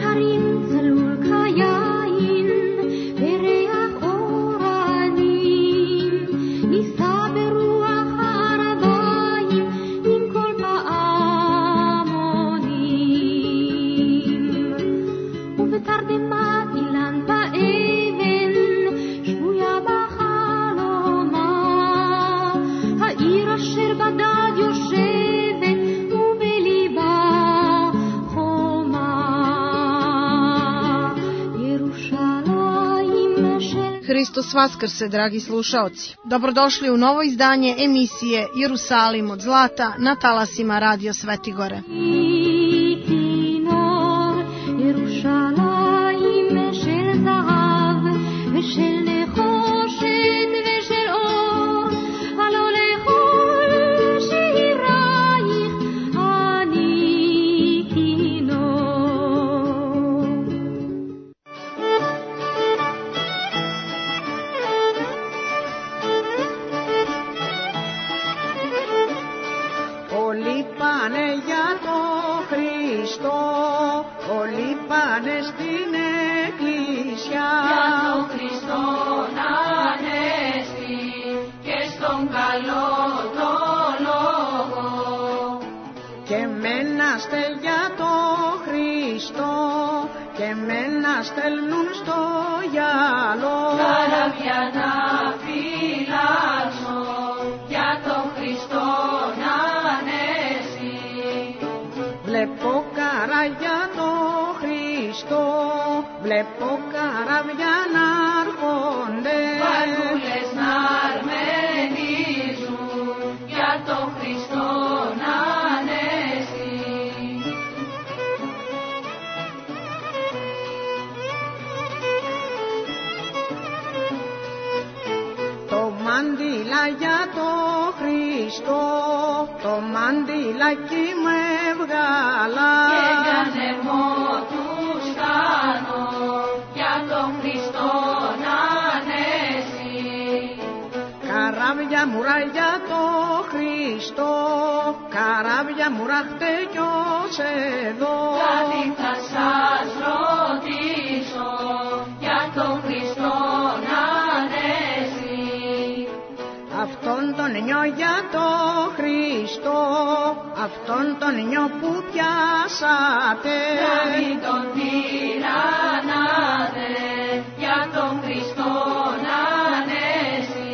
Hristos Vaskrse, dragi slušaoci. Dobrodošli u novo izdanje emisije Jerusalim od zlata na talasima Radio Svetigore. Στέλνουν στο γυαλό καράβια να φυλάξω για τον Χριστό να ανέσει. Βλέπω καράβια το Χριστό, βλέπω καράβια να έρχονται, βαρκούλες να αρμενίζουν για τον Χριστό να ανέσει. Μάντιλα για το Χριστό, το μάντιλάκι με βγάλα και για νεμό τους κάνω για τον Χριστό να ανέσει. Καράβια μουρά για το Χριστό, καράβια μουρά χτεκιός εδώ. Κάτι θα σας ρωτήσω για τον Χριστό να ανέσει. Αυτόν τον νιώ για το Χριστό, αυτόν τον νιώ που πιάσατε, να μην τον τυραννάτε, για τον Χριστό να ανέσει.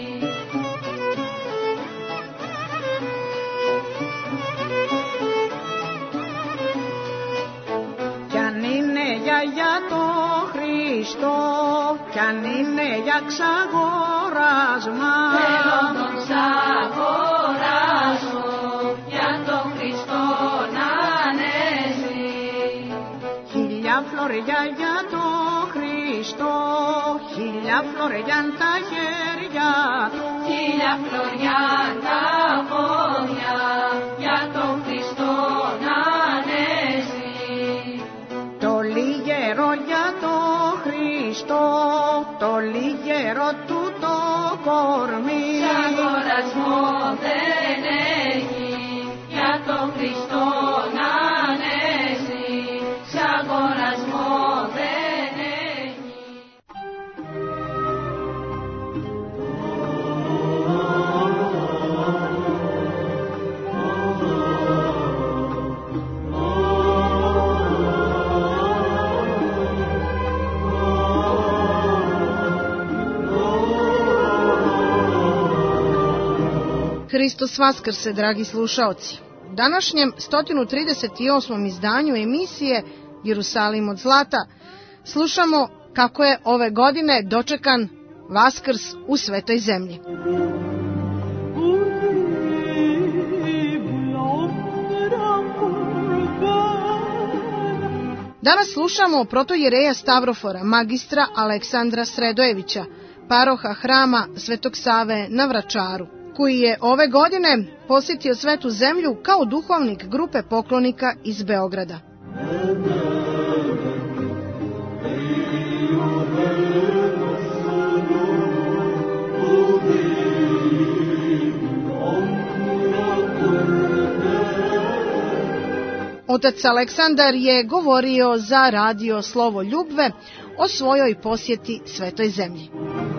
Κι αν είναι για το Χριστό, κι αν είναι για ξαγοράσμα, θέλω τον ξαγοράσω για τον Χριστό να ανέσει. 1000 φλωριά για το Χριστό, 1000 φλωριά τα χέρια του, 1000 φλωριά τα πόδια για τον Χριστό να ανέσει. Το λιγερό για το Χριστό, το λιγερό του το κορμί, σ' αγορασμό δεν έχει για τον Χριστό να ανέσει, σ' αγορασμό δεν έχει. Hristos Vaskrse, dragi slušaoci. U današnjem 138. izdanju emisije Jerusalim od zlata slušamo kako je ove godine dočekan Vaskrs u Svetoj zemlji. Danas slušamo protojereja Stavrofora, magistra Aleksandra Sredojevića, paroha hrama Svetog Save na Vračaru, koji je ove godine posjetio Svetu zemlju kao duhovnik grupe poklonika iz Beograda. Otac Aleksandar je govorio za radio Slovo Ljubve o svojoj posjeti Svetoj zemlji.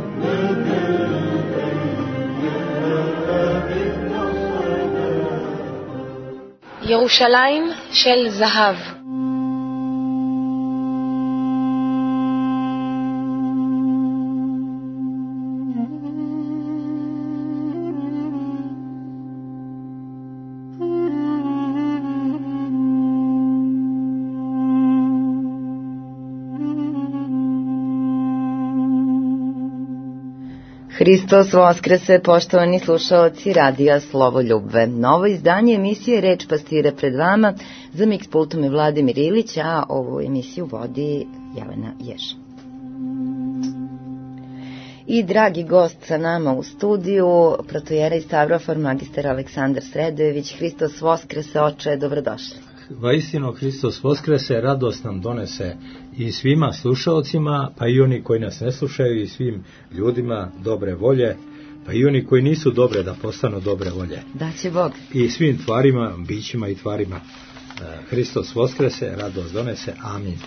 ירושלים של זהב. Hristos Voskrese, poštovani slušaoci radija Slovo Ljubve. Novo izdanje emisije Reč pastira pred vama. Za miks pultom je Vladimir Ilić, a ovu emisiju vodi Jelena Jež. I dragi gost sa nama u studiju, protojera Stavrofor, magistar Aleksandar Sredojević. Hristos Voskrese, oče, dobrodošli. Vaistino Hristos Voskrese, radost nam donese i svima slušaocima, pa i oni koji nas ne slušaju, i svim ljudima dobre volje, pa i oni koji nisu dobre da postanu dobre volje. Da će Bog. I svim tvarima, bićima i tvarima. Hristos Voskrese, radost donese. Amin.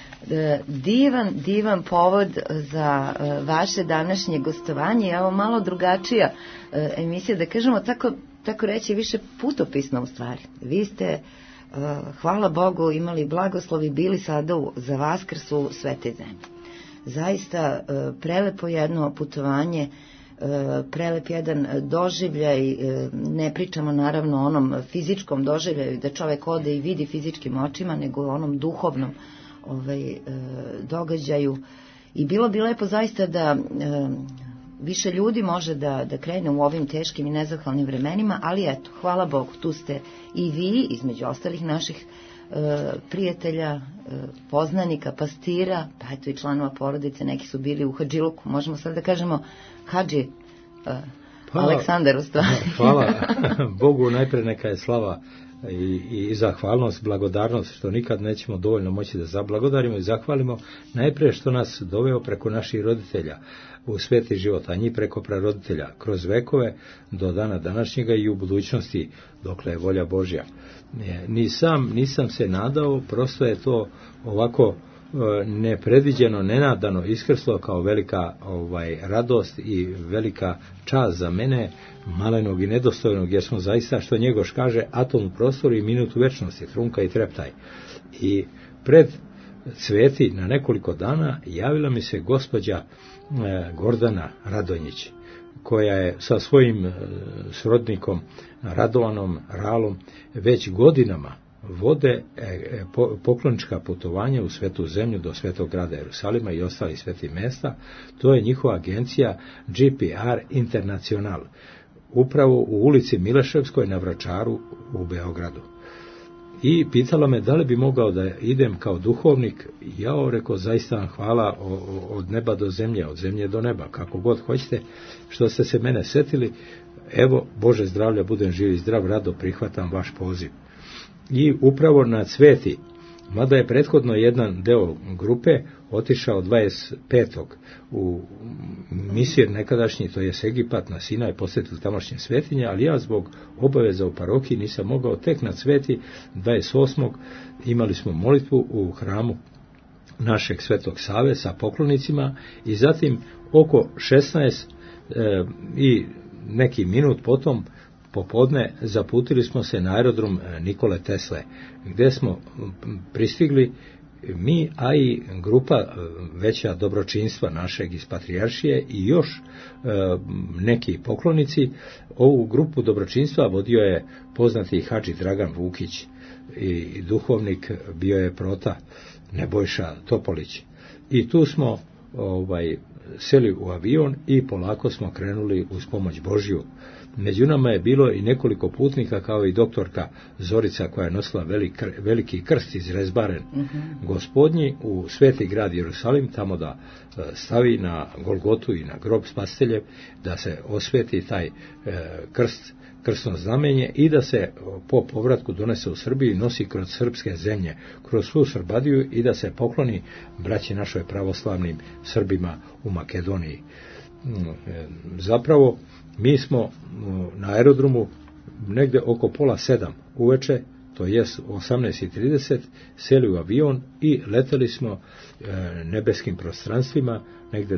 Divan povod za vaše današnje gostovanje. Evo malo drugačija emisija, da kažemo tako reći, više putopisna u stvari. Vi ste, hvala Bogu, imali blagoslovi, bili sada za Vaskrs u Svetoj zemlji. Zaista prelepo jedno putovanje, prelep jedan doživljaj. Ne pričamo naravno o onom fizičkom doživljaju da čovek ode i vidi fizičkim očima, nego o onom duhovnom događaju. I bilo bi lepo zaista da više ljudi može da krene u ovim teškim i nezahvalnim vremenima, ali eto, hvala Bogu, tu ste i vi, između ostalih naših prijatelja, poznanika, pastira, pa eto i članova porodice, neki su bili u Hadžiluku, možemo sad da kažemo Hadži Aleksandar u stvari. Hvala Bogu, najpre neka je slava i zahvalnost, blagodarnost, što nikad nećemo dovoljno moći da zablagodarimo i zahvalimo, najprije što nas doveo preko naših roditelja u sveti život, a njih preko praroditelja kroz vekove do dana današnjega i u budućnosti dokle je volja Božja. Nisam se nadao, prosto je to ovako nepredviđeno, nenadano iskrslo kao velika radost i velika čast za mene, malenog i nedostojnog, jer smo zaista, što Njegoš kaže, atom u prostoru i minut u večnosti, trunka i treptaj. I pred Cveti na nekoliko dana javila mi se gospođa Gordana Radonjić, koja je sa svojim srodnikom Radovanom Ralom već godinama vode poklonička putovanja u Svetu zemlju do Svetog grada Jerusalima i ostalih svetih mesta. To je njihova agencija GPR International, upravo u ulici Mileševskoj na Vračaru u Beogradu. I pitala me da li bi mogao da idem kao duhovnik. Ja rekao, zaista vam hvala od neba do zemlje, od zemlje do neba, kako god hoćete, što ste se mene setili. Evo, Bože zdravlja, budem živ i zdrav, rado prihvatam vaš poziv. I upravo na Cveti, mada je prethodno jedan deo grupe otišao 25. u Misir nekadašnji, to je Egipat, na Sinaj, posjetili tamošnje svetinje, ali ja zbog obaveza u parohiji nisam mogao. Tek na Cveti 28. imali smo molitvu u hramu našeg Svetog Save sa poklonicima i zatim oko 16 i neki minut potom popodne zaputili smo se na aerodrom Nikole Tesle, gdje smo pristigli mi, a i grupa veća dobročinstva našeg iz Patrijaršije i još neki poklonici. Ovu grupu dobročinstva vodio je poznati Hadži Dragan Vukić i duhovnik bio je prota Nebojša Topolić. I tu smo seli u avion i polako smo krenuli uz pomoć Božju. Među nama je bilo i nekoliko putnika, kao i doktorka Zorica, koja je nosila veliki krst izrezbaren Gospodnji u sveti grad Jerusalim, tamo da stavi na Golgotu i na grob Spasiteljev, da se osveti taj krstno znamenje i da se po povratku donese u Srbiji i nosi kroz srpske zemlje, kroz svu Srbadiju i da se pokloni braći našoj pravoslavnim Srbima u Makedoniji. Zapravo, mi smo na aerodromu negde oko 6:30 uveče to jest u 18:30, seli u avion i leteli smo nebeskim prostranstvima, negde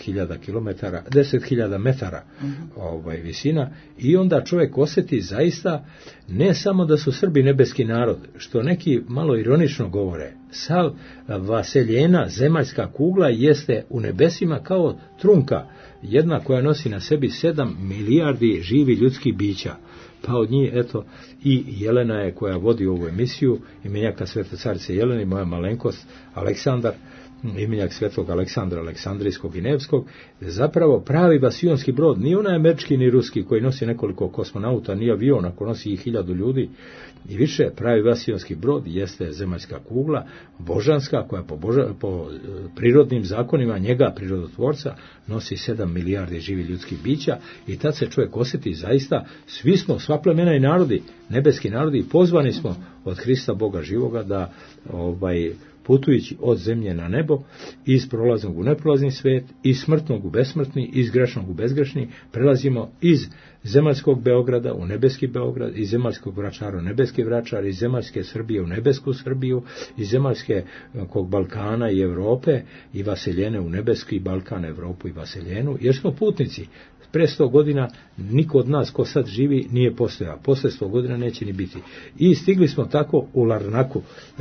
10.000 metara visina, i onda čovjek osjeti zaista ne samo da su Srbi nebeski narod, što neki malo ironično govore, sav vaseljena zemaljska kugla jeste u nebesima kao trunka, jedna koja nosi na sebi 7 milijardi živi ljudskih bića. Pa od njih, eto, i Jelena je koja vodi ovu emisiju, imenjaka Svete carice Jelene, moja malenkost Aleksandar, imenjak Svetog Aleksandra Aleksandrijskog i Nevskog, zapravo pravi vasionski brod, nije onaj američki ni ruski koji nosi nekoliko kosmonauta, ni avion ako nosi i 1000 ljudi i više. Pravi vasionski brod jeste zemaljska kugla, božanska, koja po prirodnim zakonima njega, prirodotvorca, nosi 7 milijardi živi ljudskih bića, i tad se čovjek osjeti zaista, svi smo, sva plemena i narodi, nebeski narodi, pozvani smo od Hrista Boga živoga da putujući od zemlje na nebo, iz prolaznog u neprolazni svet, iz smrtnog u besmrtni, iz grešnog u bezgrešni, prelazimo iz zemaljskog Beograda u nebeski Beograd, iz zemaljskog Vračara u nebeski Vračar, iz zemaljske Srbije u nebesku Srbiju, iz zemaljskog Balkana i Europe i vaseljene u nebeski Balkan, Evropu i vaseljenu, jer smo putnici. Pre 100 godina niko od nas ko sad živi nije postojao. Posle 100 godina neće ni biti. I stigli smo tako u Larnaku,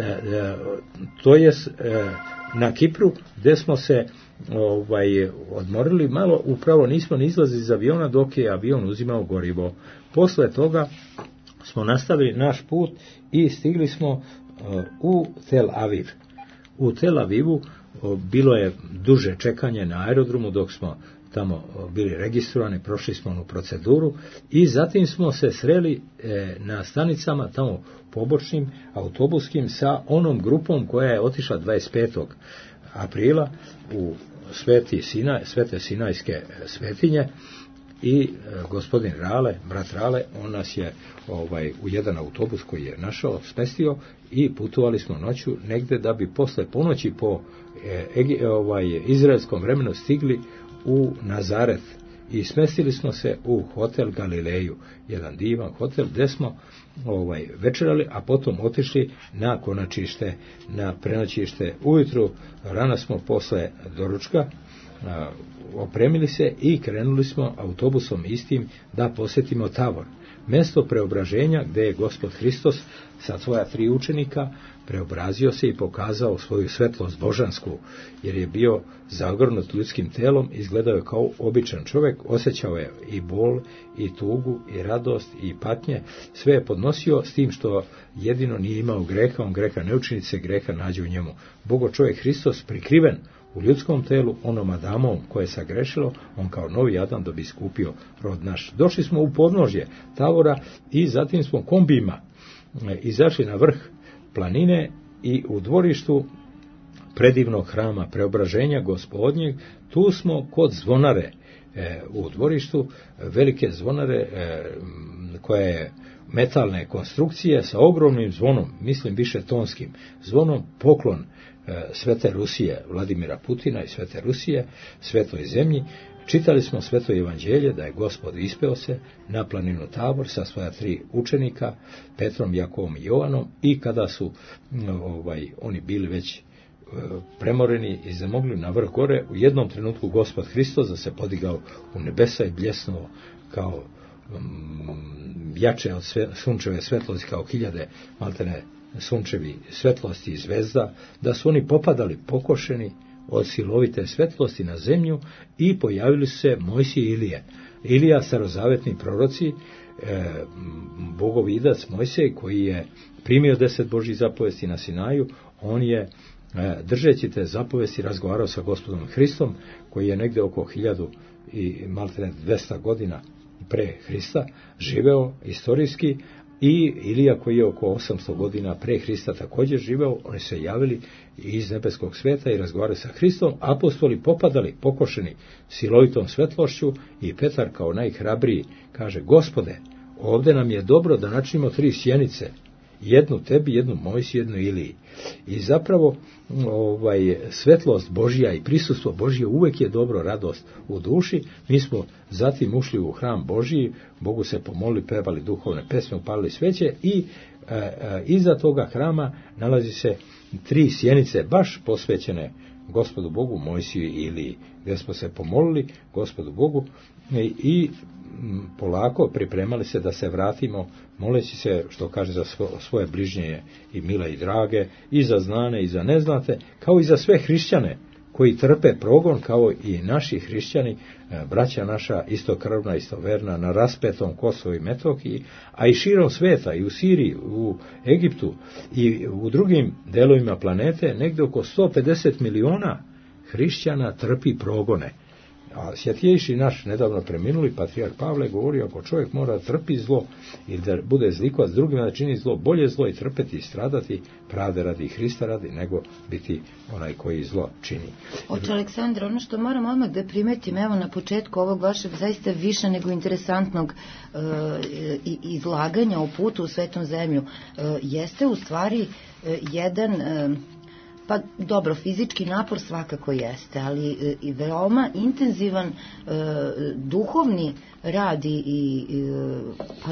to je na Kipru, gdje smo se odmorili malo, upravo nismo ni izlazili iz aviona dok je avion uzimao gorivo. Posle toga smo nastavili naš put i stigli smo u Tel Aviv. U Tel Avivu bilo je duže čekanje na aerodromu dok smo tamo bili registrovani, prošli smo onu proceduru i zatim smo se sreli na stanicama tamo pobočnim, autobuskim, sa onom grupom koja je otišla 25. aprila u Svete Sinajske svetinje, i gospodin Rale, brat Rale, on nas je u jedan autobus koji je našao smestio i putovali smo noću negde da bi posle ponoći po izraelskom vremenu stigli u Nazaret i smestili smo se u hotel Galileju, jedan divan hotel gdje smo večerali, a potom otišli na konačište, na prenoćište. Ujutru rano smo posle doručka opremili se i krenuli smo autobusom istim da posjetimo Tavor, mjesto preobraženja gdje je Gospod Hristos sa svoja 3 učenika preobrazio se i pokazao svoju svetlost božansku, jer je bio zagrnut ljudskim telom, izgledao je kao običan čovjek, osjećao je i bol, i tugu, i radost, i patnje, sve je podnosio, s tim što jedino nije imao greha, on greha ne učini, se greha nađe u njemu. Bogo čovjek Hristos prikriven u ljudskom telu, onom Adamom koje je sagrešilo, on kao novi Adam da bi iskupio rod naš. Došli smo u podnožje Tavora i zatim smo kombijima izašli na vrh planine i u dvorištu predivnog hrama preobraženja Gospodnjeg, tu smo kod zvonare u dvorištu, velike zvonare koja je metalne konstrukcije sa ogromnim zvonom, mislim više tonskim zvonom, poklon Svete Rusije, Vladimira Putina i Svete Rusije, svetoj zemlji. Čitali smo Sveto evanđelje da je Gospod ispeo se na planinu Tabor sa svoja 3 učenika, Petrom, Jakovom i Jovanom, i kada su oni bili već premoreni i zamogli na vrh gore, u jednom trenutku Gospod Hristos da se podigao u nebesa i bljesnuo kao jače od sunčeve svetlosti, kao 1000 maltene sunčevi svetlosti i zvezda, da su oni popadali pokošeni od silovite svetlosti na zemlju i pojavili se Mojsije i Ilije. Ilija, starozavetni proroci, bogovidac Mojsej koji je primio 10 Božjih zapovesti na Sinaju, on je držeći te zapovesti razgovarao sa Gospodom Hristom koji je negde oko 1200 godina pre Hrista živeo istorijski, i Ilija koji je oko 800 godina pre Hrista također živeo. Oni se javili iz nebeskog sveta i razgovarali sa Hristom. Apostoli popadali pokošeni silovitom svetlošću i Petar kao najhrabriji kaže: Gospode, ovdje nam je dobro da načinimo 3 sjenice, jednu tebi, jednu Mojsiju, jednu Iliji. I zapravo svetlost Božja i prisustvo Božje uvijek je dobro, radost u duši. Mi smo zatim ušli u hram Božji, Bogu se pomolili, pevali duhovne pesme, upalili sveće i iza toga hrama nalazi se 3 sjenice baš posvećene Gospodu Bogu, Mojsiju i Iliji, gdje smo se pomolili Gospodu Bogu i polako pripremali se da se vratimo, moleći se, što kaže, za svoje bližnje i mile i drage, i za znane i za neznate, kao i za sve hrišćane koji trpe progon, kao i naši hrišćani, braća naša istokrvna, istoverna, na raspetom Kosovu i Metohiji, a i širom sveta, i u Siriji, u Egiptu i u drugim delovima planete, negdje oko 150 miliona hrišćana trpi progone. A svjetlijši naš nedavno preminuli patrijarh Pavle govorio, ako čovjek mora trpi zlo ili da bude zlikovac drugima, da čini zlo, bolje zlo i trpeti i stradati pravde radi Hrista radi, nego biti onaj koji zlo čini. Oče Aleksandra, ono što moram odmah da primetim, evo na početku ovog vašeg zaista više nego interesantnog izlaganja o putu u Svetom zemlju, jeste u stvari jedan... Pa dobro, fizički napor svakako jeste, ali i veoma intenzivan duhovni rad i pa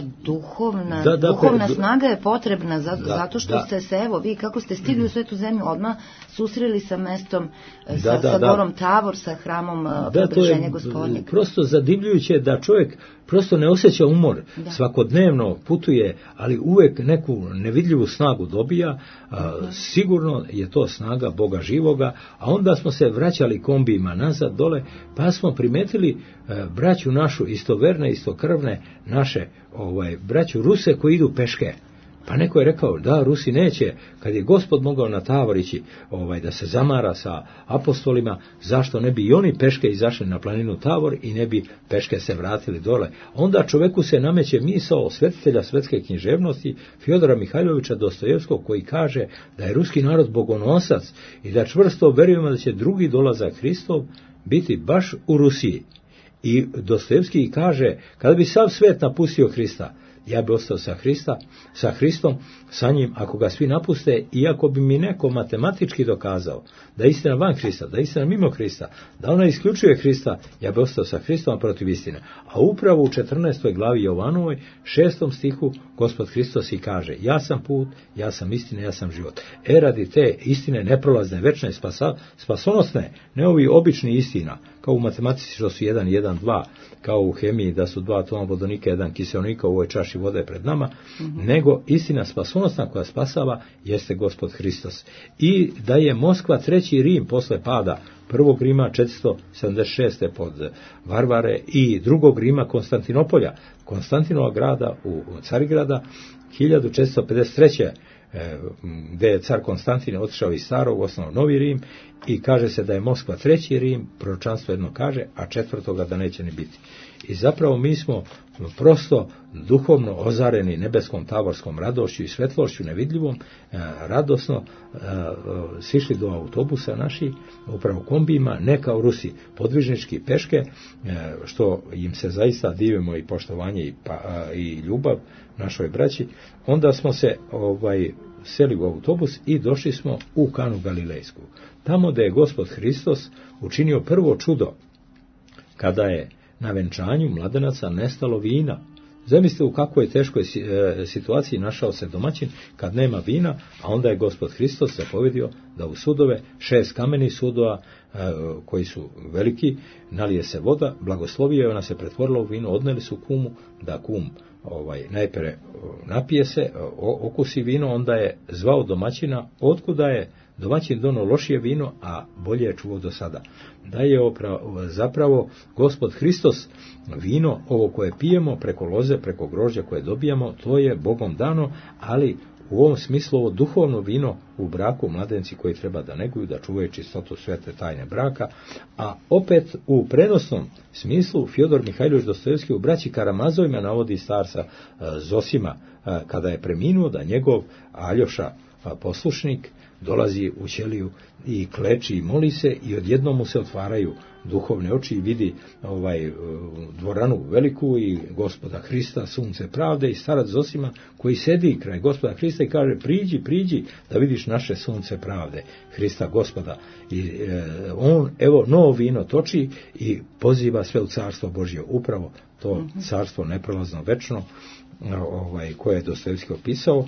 duhovna snaga je potrebna zato što ste se, evo vi kako ste stigli u Svetu zemlju, odmah susreli sa mestom, sa gorom Tavor, sa hramom Preobraženja Gospodnjeg. Prosto zadivljujuće da čovjek prosto ne osjeća umor, svakodnevno putuje, ali uvek neku nevidljivu snagu dobija, sigurno je to snaga Boga živoga, a onda smo se vraćali kombijima nazad dole, pa smo primetili braću našu istoverne, istokrvne, naše braću Ruse koji idu peške. Pa neko je rekao, da, Rusi neće, kad je Gospod mogao na Tavor ići, da se zamara sa apostolima, zašto ne bi i oni peške izašli na planinu Tavor i ne bi peške se vratili dole. Onda čoveku se nameće misao svetitelja svetske književnosti Fjodora Mihajlovića Dostojevskog, koji kaže da je ruski narod bogonosac i da čvrsto verujemo da će drugi dolazak Hristov biti baš u Rusiji. I Dostojevski kaže, kada bi sav svet napustio Hrista, ja bi ostao sa Hristom, sa njim, ako ga svi napuste, iako bi mi neko matematički dokazao da je istina van Hrista, da je istina mimo Hrista, da ona isključuje Hrista, ja bi ostao sa Hristom protiv istine. A upravo u 14. glavi Jovanovoj, 6. stihu, Gospod Hristos i kaže, ja sam put, ja sam istina, ja sam život. Radi te istine neprolazne, večne, spasonosne, ne ovi obični istina, kao u matematici što su 1, 1, 2, kao u hemiji da su 2 atoma vodonika, 1 kiseonika u ovoj čaši vode pred nama, nego istina spasonosna koja spasava jeste Gospod Hristos. I da je Moskva 3. Rim posle pada 1. Rima 476. pod Varvare i 2. Rima Konstantinopolja, Konstantinova grada u Carigrada 1453. gdje je car Konstantin otišao iz starog, osnovao Novi Rim, i kaže se da je Moskva 3. Rim, proročanstvo jedno kaže, a 4. da neće ni biti. I zapravo mi smo prosto duhovno ozareni nebeskom tavorskom radošću i svetlošću nevidljivom, radosno sišli do autobusa naši, upravo kombijima, ne kao Rusi, podvižnički peške, što im se zaista divimo i poštovanje i ljubav našoj braći. Onda smo se seli u autobus i došli smo u Kanu Galilejsku. Tamo da je Gospod Hristos učinio prvo čudo, kada je na venčanju mladenaca nestalo vina. Zamislite u kakvoj teškoj situaciji našao se domaćin kad nema vina, a onda je Gospod Hristos zapovedio da u sudove, 6 kamenih sudova koji su veliki, nalije se voda, blagoslovio je, ona se pretvorila u vino, odneli su kumu, da kum najpre napije se, okusi vino, onda je zvao domaćina, otkuda je domaćin dono lošije vino, a bolje je čuo do sada. Da je zapravo Gospod Hristos vino, ovo koje pijemo preko loze, preko grožđa koje dobijamo, to je Bogom dano, ali u ovom smislu ovo duhovno vino u braku, mladenci koji treba da neguju, da čuvaju čistotu svete tajne braka, a opet u prenosnom smislu Fjodor Mihajlović Dostojevski u braći Karamazovima navodi starca Zosima, kada je preminuo, da njegov Aljoša, poslušnik, dolazi u ćeliju i kleči i moli se, i odjednom mu se otvaraju duhovne oči i vidi dvoranu veliku i Gospoda Hrista, sunce pravde, i starac Zosima koji sedi kraj Gospoda Hrista i kaže, priđi da vidiš naše sunce pravde, Hrista Gospoda. I on, evo, novo vino toči i poziva sve u carstvo Božje, upravo to carstvo neprolazno, večno, koje je Dostojevski opisao.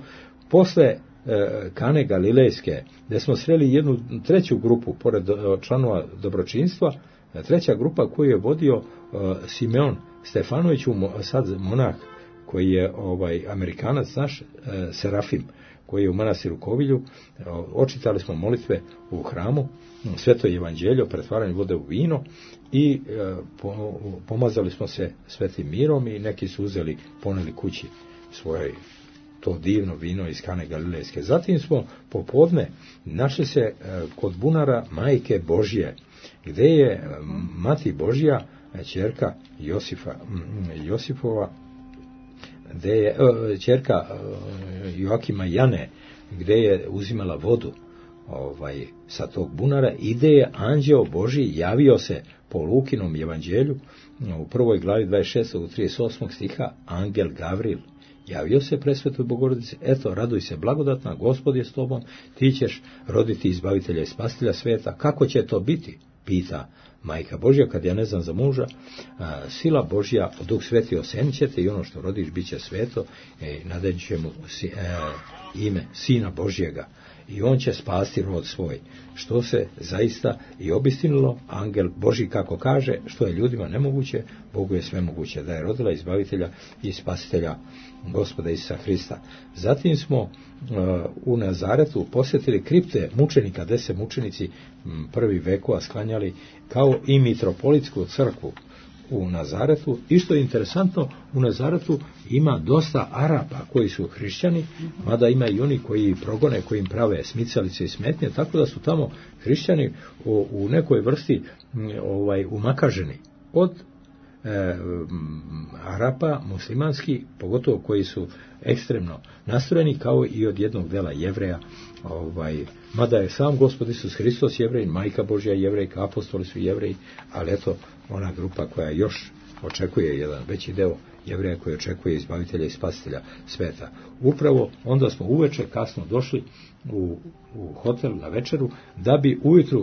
Posle Kane Galilejske, gdje smo sreli jednu treću grupu, pored članova dobročinstva, treća grupa koju je vodio Simeon Stefanović, sad monah, koji je Amerikanac naš, Serafim, koji je u manastiru Kovilju. Očitali smo molitve u hramu, sveto evanđelje, pretvaranje vode u vino i pomazali smo se svetim mirom i neki su poneli kući svoje to divno vino iz Kane Galilejske. Zatim smo popodne našli se kod bunara Majke Božje, gdje je Mati Božja, ćerka Josifova, gdje je ćerka Joakima Jane, gdje je uzimala vodu sa tog bunara, i gdje je anđeo Božji javio se po Lukinom evanđelju u 1. glavi 26. do 38. stiha, angel Gavril javio se presvetoj Bogorodici: eto, raduj se blagodatna, Gospod je s tobom, ti ćeš roditi izbavitelja i spasitelja sveta. Kako će to biti? Pita Majka Božja, kad ja ne znam za muža. Sila Božja, Duh Sveti osenit će te i ono što rodiš bit će sveto, nadat će mu ime Sina Božjega i on će spasti rod svoj. Što se zaista i obistinilo, angel Božji kako kaže, što je ljudima nemoguće, Bogu je sve moguće, da je rodila izbavitelja i spasitelja Gospoda Isusa Hrista. Zatim smo u Nazaretu posjetili kripte mučenika, gdje se mučenici prvi vekova sklanjali, kao i mitropolitsku crkvu u Nazaretu. I što je interesantno, u Nazaretu ima dosta Arapa koji su hrišćani, mada ima i oni koji progone, koji im prave smicalice i smetnje, tako da su tamo hrišćani u nekoj vrsti umakaženi od Arapa muslimanski, pogotovo koji su ekstremno nastrojeni, kao i od jednog dela Jevreja, mada je sam Gospod Isus Hristos Jevrej, Majka Božja Jevrejka, apostoli su Jevreji, ali eto ona grupa koja još očekuje jedan veći deo Jevreja koji očekuje izbavitelja i spasitelja sveta. Upravo onda smo uveče kasno došli u hotel na večeru, da bi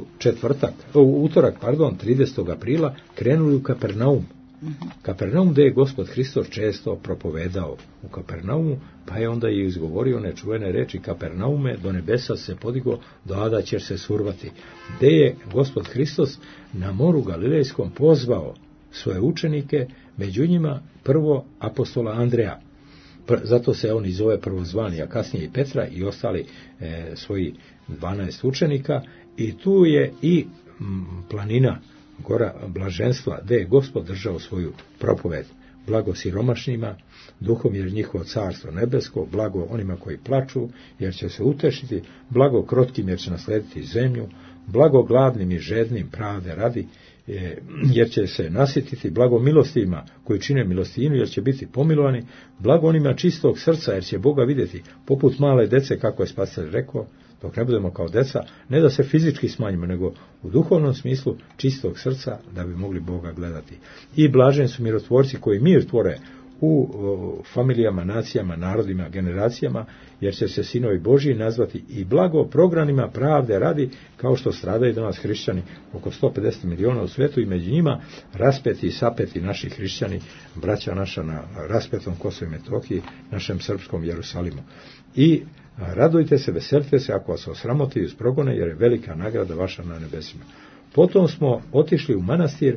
utorak 30. aprila krenuli u Kapernaum. Kapernaum, gdje je Gospod Hristos često propovedao u Kapernaumu, pa je onda i izgovorio one čuvene reči: Kapernaume, do nebesa se podigo, do ada ćeš se survati. Gdje je Gospod Hristos na moru Galilejskom pozvao svoje učenike, među njima prvo apostola Andreja. Zato se on i zove prvozvani, a kasnije i Petra i ostali svoji 12 učenika. I tu je i planina, gora blaženstva, gdje je Gospod držao svoju propoved: blago siromašnima, duhom jer njihovo carstvo nebesko, blago onima koji plaču jer će se utešiti, blago krotkim jer će naslediti zemlju, blago gladnim i žednim pravde radi jer će se nasititi, blago milostivima koji čine milostinju jer će biti pomilovani, blago onima čistog srca jer će Boga vidjeti, poput male dece, kako je Spasitelj rekao, dok ne budemo kao deca, ne da se fizički smanjimo, nego u duhovnom smislu čistog srca, da bi mogli Boga gledati. I blaženi su mirotvorci koji mir tvore u familijama, nacijama, narodima, generacijama, jer će se sinovi Božji nazvati. I blago progranima pravde radi, kao što stradaju danas hrišćani, oko 150 miliona u svijetu, i među njima raspeti i sapeti naši hrišćani, braća naša na raspetom Kosovu i Metohiji, našem srpskom Jerusalimu. I radujte se, veselite se ako vas osramoti iz progone, jer je velika nagrada vaša na nebesima. Potom smo otišli u manastir,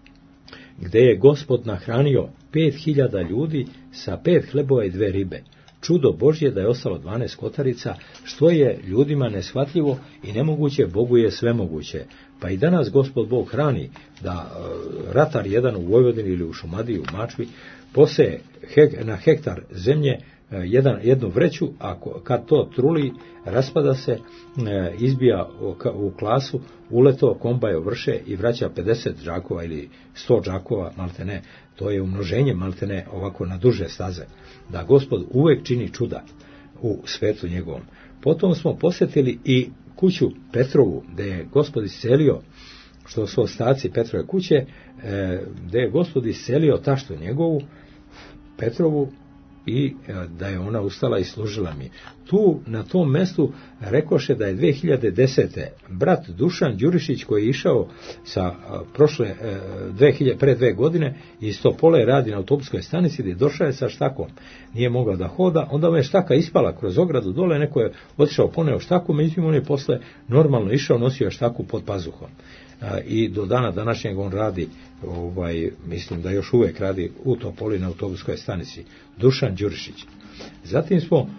gdje je Gospod nahranio 5000 ljudi sa 5 hlebova i 2 ribe. Čudo Božje da je ostalo 12 kotarica, što je ljudima neshvatljivo i nemoguće, Bogu je sve moguće. Pa i danas Gospod Bog hrani, da ratar jedan u Vojvodini ili u Šumadiji, u Mačvi, poseje na hektar zemlje jednu vreću, a kad to truli, raspada se, izbija u klasu, uleto, kombaj vrše i vraća 50 džakova ili 100 džakova, maltene. To je umnoženje, maltene, ovako na duže staze. Da Gospod uvek čini čuda u svetu njegovom. Potom smo posjetili i kuću Petrovu, gdje je Gospod iscelio, što su ostaci Petrove kuće, gdje je Gospod iscelio taštu njegovu, Petrovu, i da je ona ustala i služila mi. tu na tom mestu rekoše da je 2010. brat Dušan Đurišić, koji je išao sa pre 2 godine iz Topole, radi na autobuskoj stanici, gdje došao je sa štakom, nije mogao da hoda, onda mu je štaka ispala kroz ogradu dole, neko je otišao, poneo štaku, međutim on je posle normalno išao, nosio štaku pod pazuhom. I do dana današnjeg on radi, mislim da još uvijek radi u Topoli na autobuskoj stanici, Dušan Đurišić. Zatim smo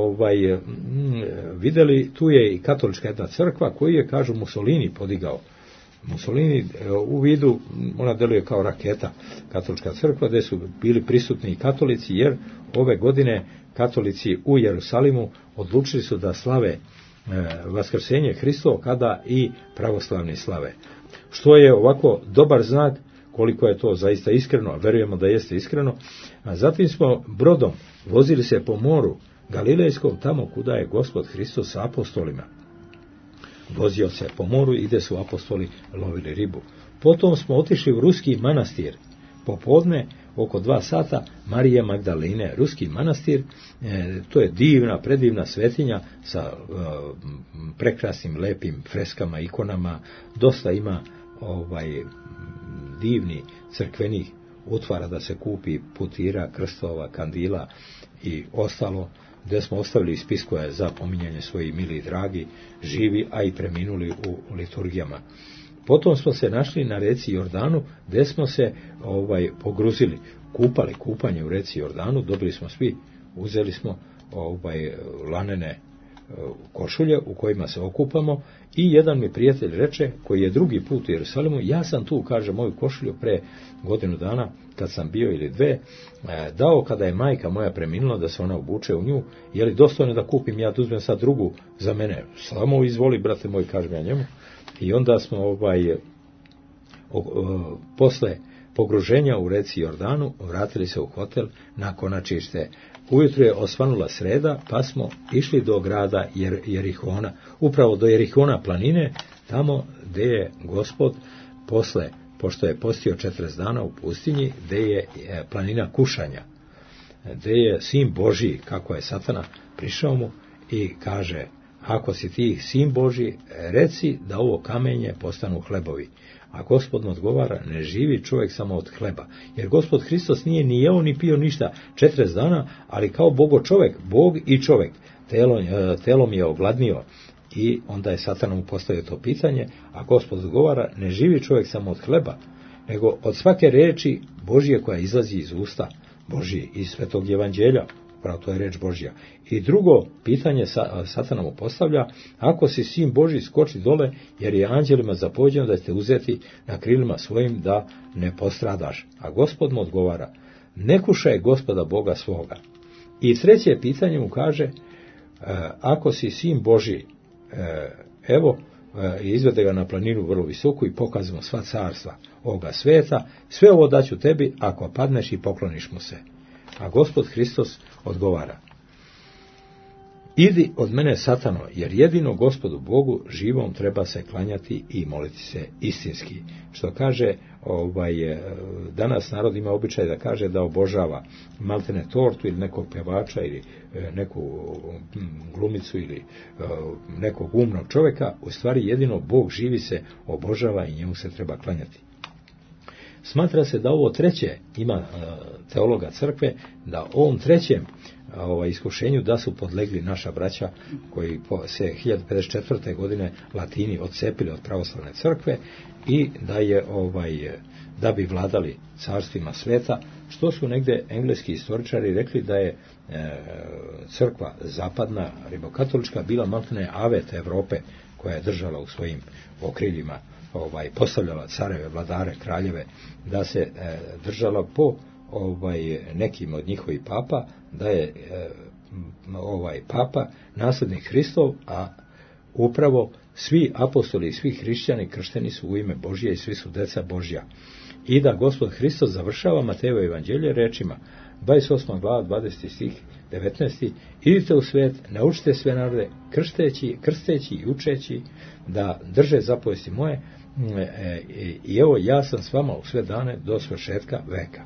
vidjeli, tu je i katolička jedna crkva koju je, kažu, Mussolini podigao. Mussolini u vidu, ona deluje kao raketa, katolička crkva, gdje su bili prisutni i katolici, jer ove godine katolici u Jerusalimu odlučili su da slave Vaskrsenje Hristovo kada i pravoslavni slave. Što je ovako dobar znak koliko je to zaista iskreno, a verujemo da jeste iskreno. A zatim smo brodom vozili se po moru Galilejskom, tamo kuda je Gospod Hristos sa apostolima. Vozio se po moru i gdje su apostoli lovili ribu. Potom smo otišli u ruski manastir. Popodne, oko 2 sata, Marije Magdaline, ruski manastir, to je divna, predivna svetinja sa prekrasnim, lepim freskama, ikonama, dosta ima divni crkvenih utvara da se kupi, putira, krstova, kandila i ostalo, gdje smo ostavili spiskove za pominjanje svojih mili i dragi, živi, a i preminuli u liturgijama. Potom smo se našli na reci Jordanu, gdje smo se pogruzili, kupanje u reci Jordanu, dobili smo svi, uzeli smo lanene košulje u kojima se okupamo i jedan mi prijatelj reče, koji je drugi put u Jerusalimu, ja sam tu, kaže, moju košulju pre 1 godinu dana, kad sam bio ili 2, dao kada je majka moja preminula da se ona obuče u nju, je li dostojno da kupim, ja da uzmem sad drugu za mene, samo izvoli, brate moj, kažem ja njemu. I onda smo posle pogruženja u reci Jordanu vratili se u hotel na Konačište. Ujutro je osvanula sreda, pa smo išli do grada Jerihona, upravo do Jerihona planine, tamo gdje je Gospod posle, pošto je postio 40 dana u pustinji, gdje je planina kušanja, gdje je Sin Božji, kako je Satana, prišao mu i kaže, ako si ti Sin Božji, reci da ovo kamenje postanu hlebovi. A Gospod mu odgovara, ne živi čovjek samo od hleba. Jer Gospod Hristos nije ni jeo ni pio ništa 40 dana, ali kao Bogo čovjek, Bog i čovjek. Telom je ogladnio. I onda je Satan mu postavio to pitanje, a Gospod odgovara, ne živi čovjek samo od hleba, nego od svake reči Božje koja izlazi iz usta Božji, iz Svetog Evanđelja. Pravo, to je reč Božja. I drugo pitanje Satana mu postavlja, ako si Sin Božji, skoči dole, jer je anđelima zapođeno da ste uzeti na krilima svojim da ne postradaš. A Gospod mu odgovara, ne kušaj Gospoda Boga svoga. I treće pitanje mu kaže, ako si Sin Božji, izvede ga na planinu vrlo visoku i pokazimo sva carstva ovoga sveta, sve ovo daću tebi ako padneš i pokloniš mu se. A Gospod Hristos odgovara, idi od mene, Satano, jer jedino Gospodu Bogu živom treba se klanjati i moliti se istinski. Što kaže, danas narod ima običaj da kaže da obožava maltene tortu ili nekog pevača ili neku glumicu ili nekog umnog čovjeka. U stvari jedino Bog živi se obožava i njemu se treba klanjati. Smatra se da ovo treće, ima teologa crkve, da ovom trećem iskušenju da su podlegli naša braća koji se 1054. godine Latini odcepili od pravoslavne crkve i da je da bi vladali carstvima sveta, što su negdje engleski istoričari rekli da je crkva zapadna, rimokatolička, bila maltene avet Evrope koja je držala u svojim okriljima, postavljala careve, vladare, kraljeve, da se držala po nekim od njihovih papa, da je papa nasljednik Hristov, a upravo svi apostoli i svi hrišćani kršteni su u ime Božje i svi su deca Božja. I da Gospod Hristos završava Matejevo evanđelje rečima, 28. glava, 20. stih, 19. idite u svijet, naučite sve narode, krsteći i učeći da drže zapovesti moje, i evo ja sam s vama u sve dane do svršetka veka.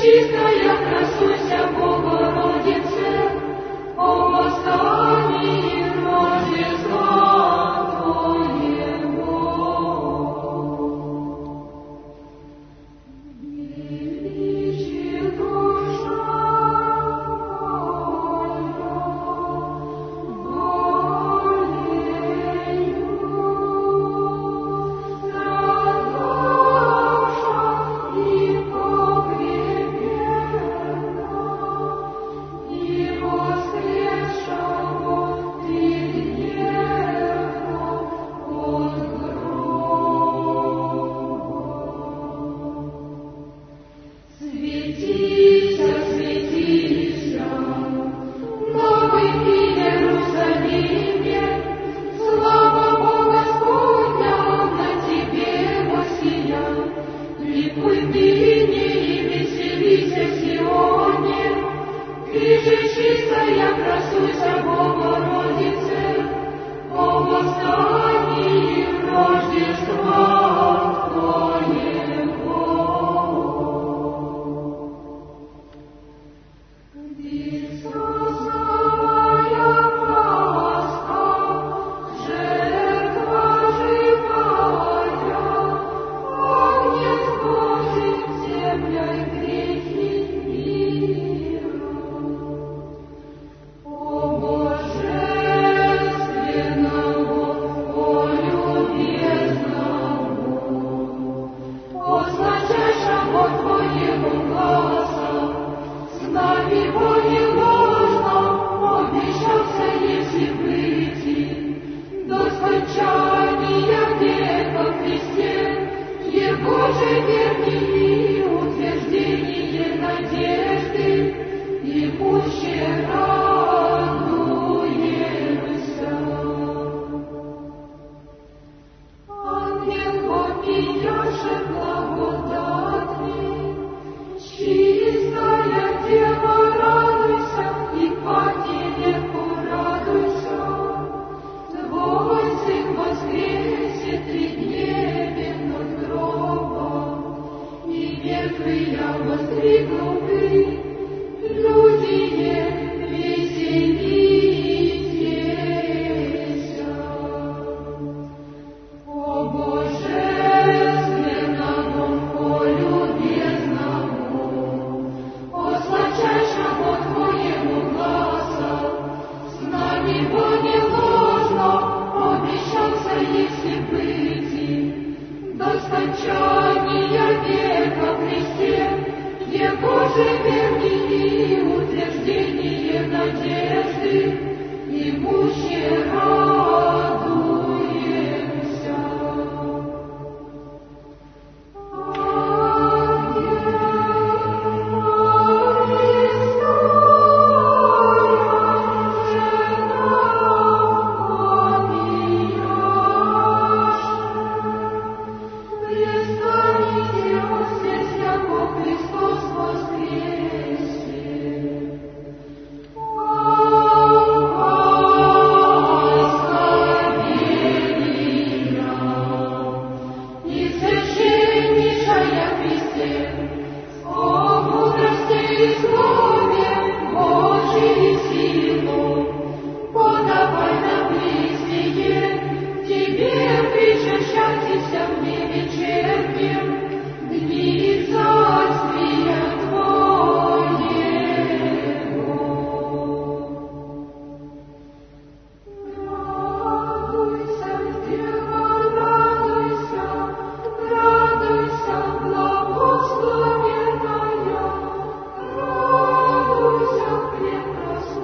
Радуйся, прекрасная.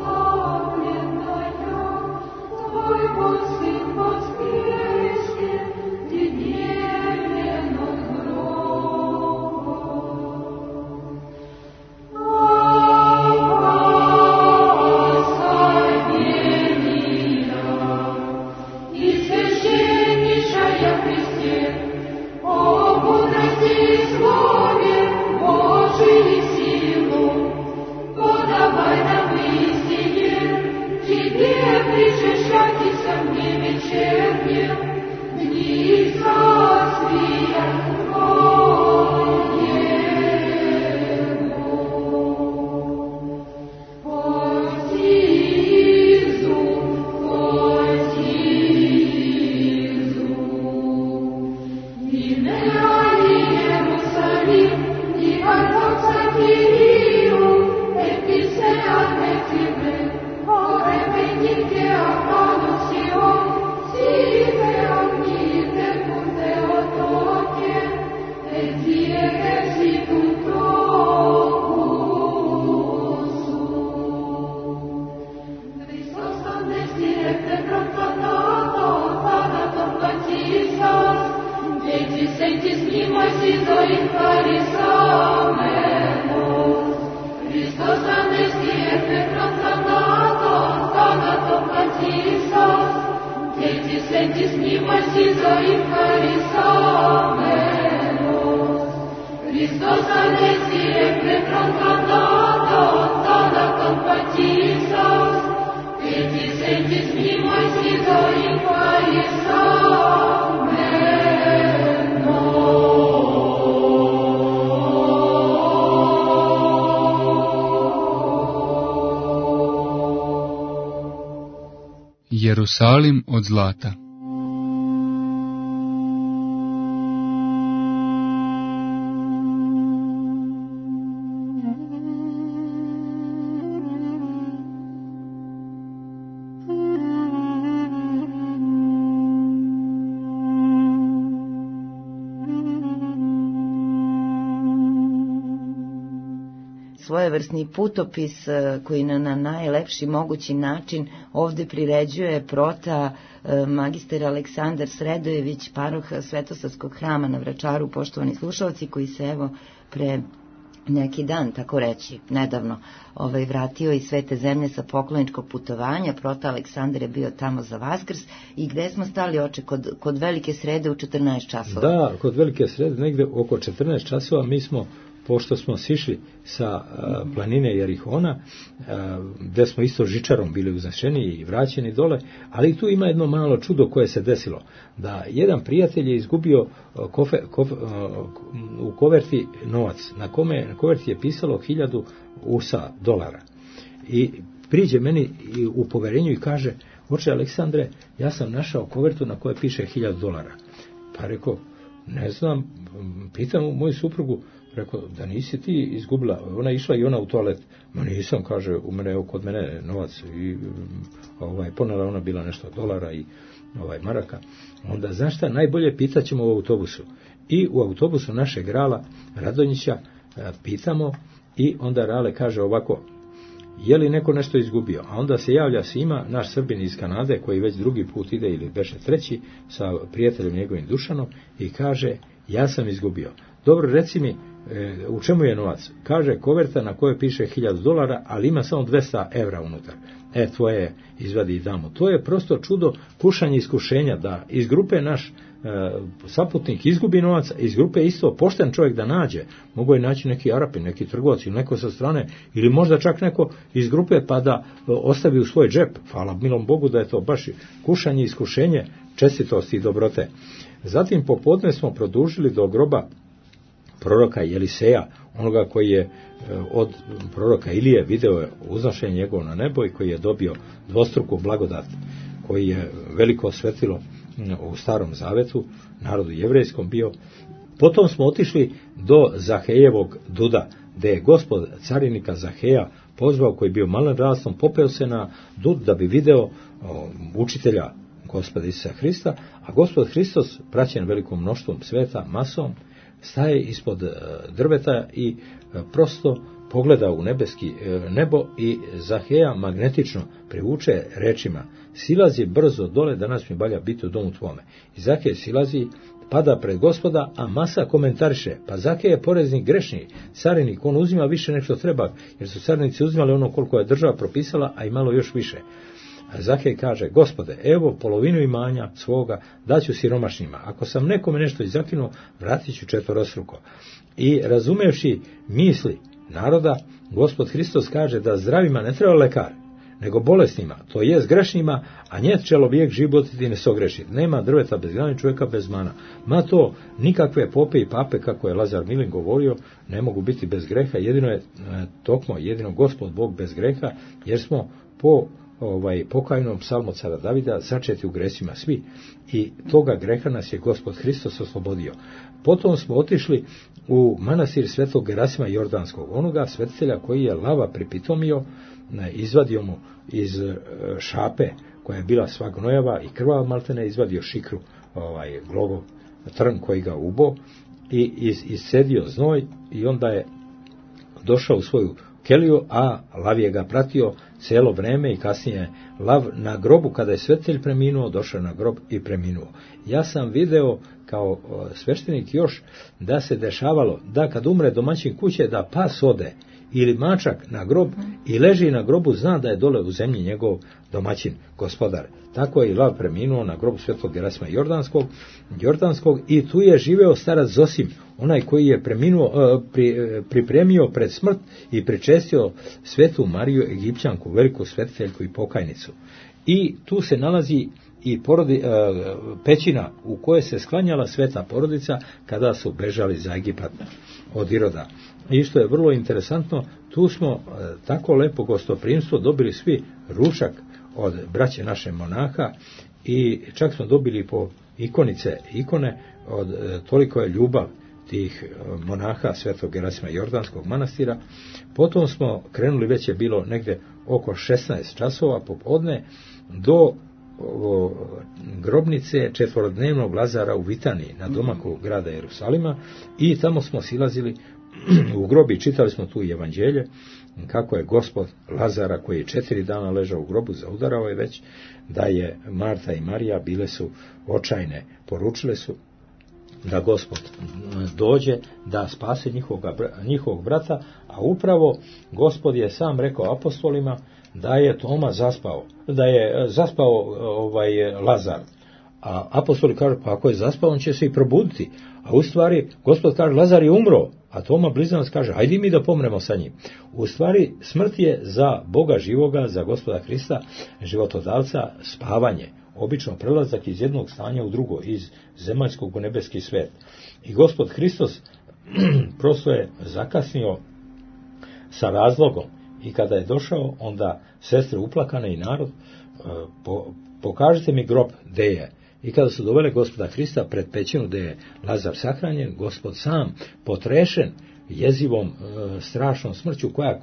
Jerusalim od zlata. Svojevrsni putopis koji na najlepši mogući način ovde priređuje prota magister Aleksandar Sredojević, paroh Svetosavskog hrama na Vračaru, poštovani slušalci, koji se evo pre neki dan, tako reći, nedavno vratio iz Svete zemlje sa pokloničkog putovanja. Prota Aleksandar je bio tamo za Vaskrs. I gde smo stali, oče? Kod Velike srede u 14 časova. Da, kod Velike srede negde oko 14 časova mi smo, pošto smo sišli sa planine Jerihona, gde smo isto žičarom bili uznešeni i vraćeni dole, ali tu ima jedno malo čudo koje se desilo, da jedan prijatelj je izgubio u koverti novac, na koverti je pisalo 1000 USA dolara. I priđe meni u poverenju i kaže: oče Aleksandre, ja sam našao kovertu na kojoj piše 1000 dolara. Pa rekao, ne znam, pitam moju suprugu, rekao, da nisi ti izgubila. Ona išla i ona u toalet. Ma nisam, kaže, kod mene novac. I ponela ona bila nešto dolara i maraka. Onda, znaš šta, najbolje pitaćemo u autobusu. I u autobusu našeg Rala Radonjića pitamo i onda Rale kaže ovako: je li neko nešto izgubio? A onda se javlja Sima, naš Srbin iz Kanade, koji već drugi put ide ili beše treći, sa prijateljem njegovim Dušanom, i kaže: ja sam izgubio. Dobro, reci mi, u čemu je novac? Kaže, koverta na kojoj piše 1000 dolara, ali ima samo 200 evra unutar. Tvoje izvadi i damo. To je prosto čudo, kušanje iskušenja, da iz grupe naš saputnik izgubi novac, iz grupe isto pošten čovjek da nađe. Mogu je naći neki Arapin, neki trgovac ili neko sa strane, ili možda čak neko iz grupe pa da ostavi u svoj džep. Hvala milom Bogu da je to baš kušanje, iskušenje, čestitosti i dobrote. Zatim popodne smo produžili do groba proroka Jeliseja, onoga koji je od proroka Ilije video uznošenje njegovo na nebo i koji je dobio dvostruku blagodat, koji je veliko osvetilo u Starom Zavetu, narodu jevrejskom bio. Potom smo otišli do Zahejevog duda, gde je gospod carinika Zaheja pozvao, koji je bio malen rastom, popeo se na dud da bi video učitelja gospoda Isusa Hrista, a gospod Hristos, praćen velikom mnoštvom sveta, masom, staje ispod drveta i prosto pogleda u nebeski nebo i Zaheja magnetično privuče rečima: silazi brzo dole, danas mi valja biti u domu tvome. I Zahej silazi, pada pred gospoda, a masa komentariše: pa Zahej je poreznik grešni, carinik, on uzima više nego što treba, jer su carinici uzimali ono koliko je država propisala, a i malo još više. Zahej kaže: gospode, evo polovinu imanja svoga daću siromašnima. Ako sam nekome nešto izakinuo, vratit ću četvorostruko. I razumevši misli naroda, gospod Hristos kaže da zdravima ne treba lekar, nego bolesnima, to jest grešnima, a njet čelovijek životiti ne sogreši. Nema drveta bez grane, čovjeka bez mana. Ma to nikakve pope i pape, kako je Lazar Milin govorio, ne mogu biti bez greha. Jedino je jedino gospod Bog bez greha, jer smo po pokajnom psalmu cara Davida, začeti u gresima svi, i toga greha nas je Gospod Hristos oslobodio. Potom smo otišli u manastir svetog Gerasima Jordanskog, onoga svetitelja koji je lava pripitomio, izvadio mu iz šape koja je bila sva gnojava i krvava maltene, izvadio šikru, glogov trn koji ga ubo i iscedio znoj, i onda je došao u svoju keliju, a lav je ga pratio cijelo vreme, i kasnije lav na grobu, kada je svetitelj preminuo, došao na grob i preminuo. Ja sam video kao sveštenik još da se dešavalo da kad umre domaćin kuće, da pas ode ili mačak na grob i leži na grobu, zna da je dole u zemlji njegov domaćin, gospodar. Tako je i lav preminuo na grobu svetog Gerasima Jordanskog, i tu je živeo starac Zosim, onaj koji je pripremio pred smrt i pričestio svetu Mariju Egipćanku, veliku svetiteljku i pokajnicu. I tu se nalazi i pećina u kojoj se sklanjala sveta porodica kada su bežali za Egipat od Iroda. I što je vrlo interesantno, tu smo tako lepo gostoprimstvo dobili svi, ručak od braće naše monaha, i čak smo dobili po ikone, od toliko je ljubav tih monaha svetog Gerasima Jordanskog manastira. Potom smo krenuli, već je bilo negde oko 16 časova popodne, do grobnice četvorodnevnog Lazara u Vitaniji, na domaku grada Jerusalima, i tamo smo silazili u grob i čitali smo tu evanđelje, kako je Gospod Lazara, koji je 4 dana ležao u grobu, zaudarao je već, da je Marta i Marija bile su očajne, poručile su da Gospod dođe da spase njihovog brata, a upravo Gospod je sam rekao apostolima da je Toma zaspao, Lazar. A apostoli kažu, pa ako je zaspao, on će se i probuditi. A u stvari, Gospod kaže, Lazar je umro, a Toma blizanac kaže, hajdi mi da pomremo sa njim. U stvari, smrt je za Boga živoga, za Gospoda Hrista, životodavca, spavanje. Obično prelazak iz jednog stanja u drugo, iz zemaljskog u nebeski svet. I Gospod Hristos prosto je zakasnio sa razlogom. I kada je došao, onda sestre uplakane i narod, pokažite mi grob gde je. I kada su dovele Gospoda Hrista pred pećinu gde je Lazar sahranjen, Gospod sam, potrešen jezivom, strašnom smrću koja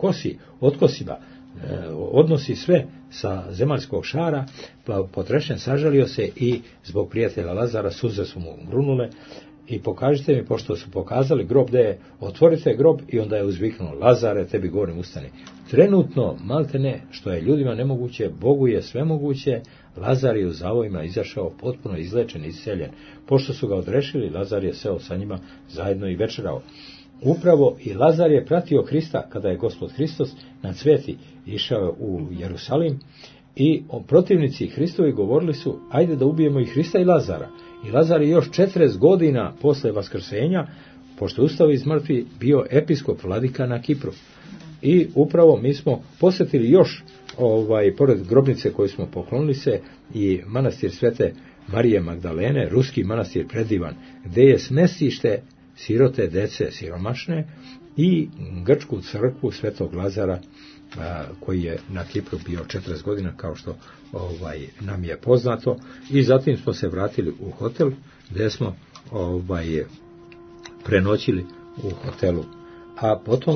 odnosi sve sa zemaljskog šara, pa potrešen sažalio se, i zbog prijatelja Lazara suze su mu grunule. I pokažite mi, pošto su pokazali grob gde je, otvorite grob, i onda je uzviknuo, Lazare, tebi govorim, ustani. Trenutno, maltene, što je ljudima nemoguće, Bogu je sve moguće. Lazar je u zavojima izašao potpuno izlečen, isceljen. Pošto su ga odrešili, Lazar je seo sa njima zajedno i večerao. Upravo i Lazar je pratio Hrista kada je Gospod Hristos na cveti išao u Jerusalim, i protivnici Hristovi govorili su, ajde da ubijemo i Hrista i Lazara. I Lazar je još 40 godina posle vaskrsenja, pošto je ustao iz mrtvih, bio episkop vladika na Kipru. I upravo mi smo posjetili još, pored grobnice koju smo poklonili se, i manastir svete Marije Magdalene, ruski manastir predivan, gde je smestište sirote dece siromašne, i grčku crkvu svetog Lazara, koji je na Kipru bio 40 godina, kao što nam je poznato. I zatim smo se vratili u hotel, gde smo prenoćili u hotelu. A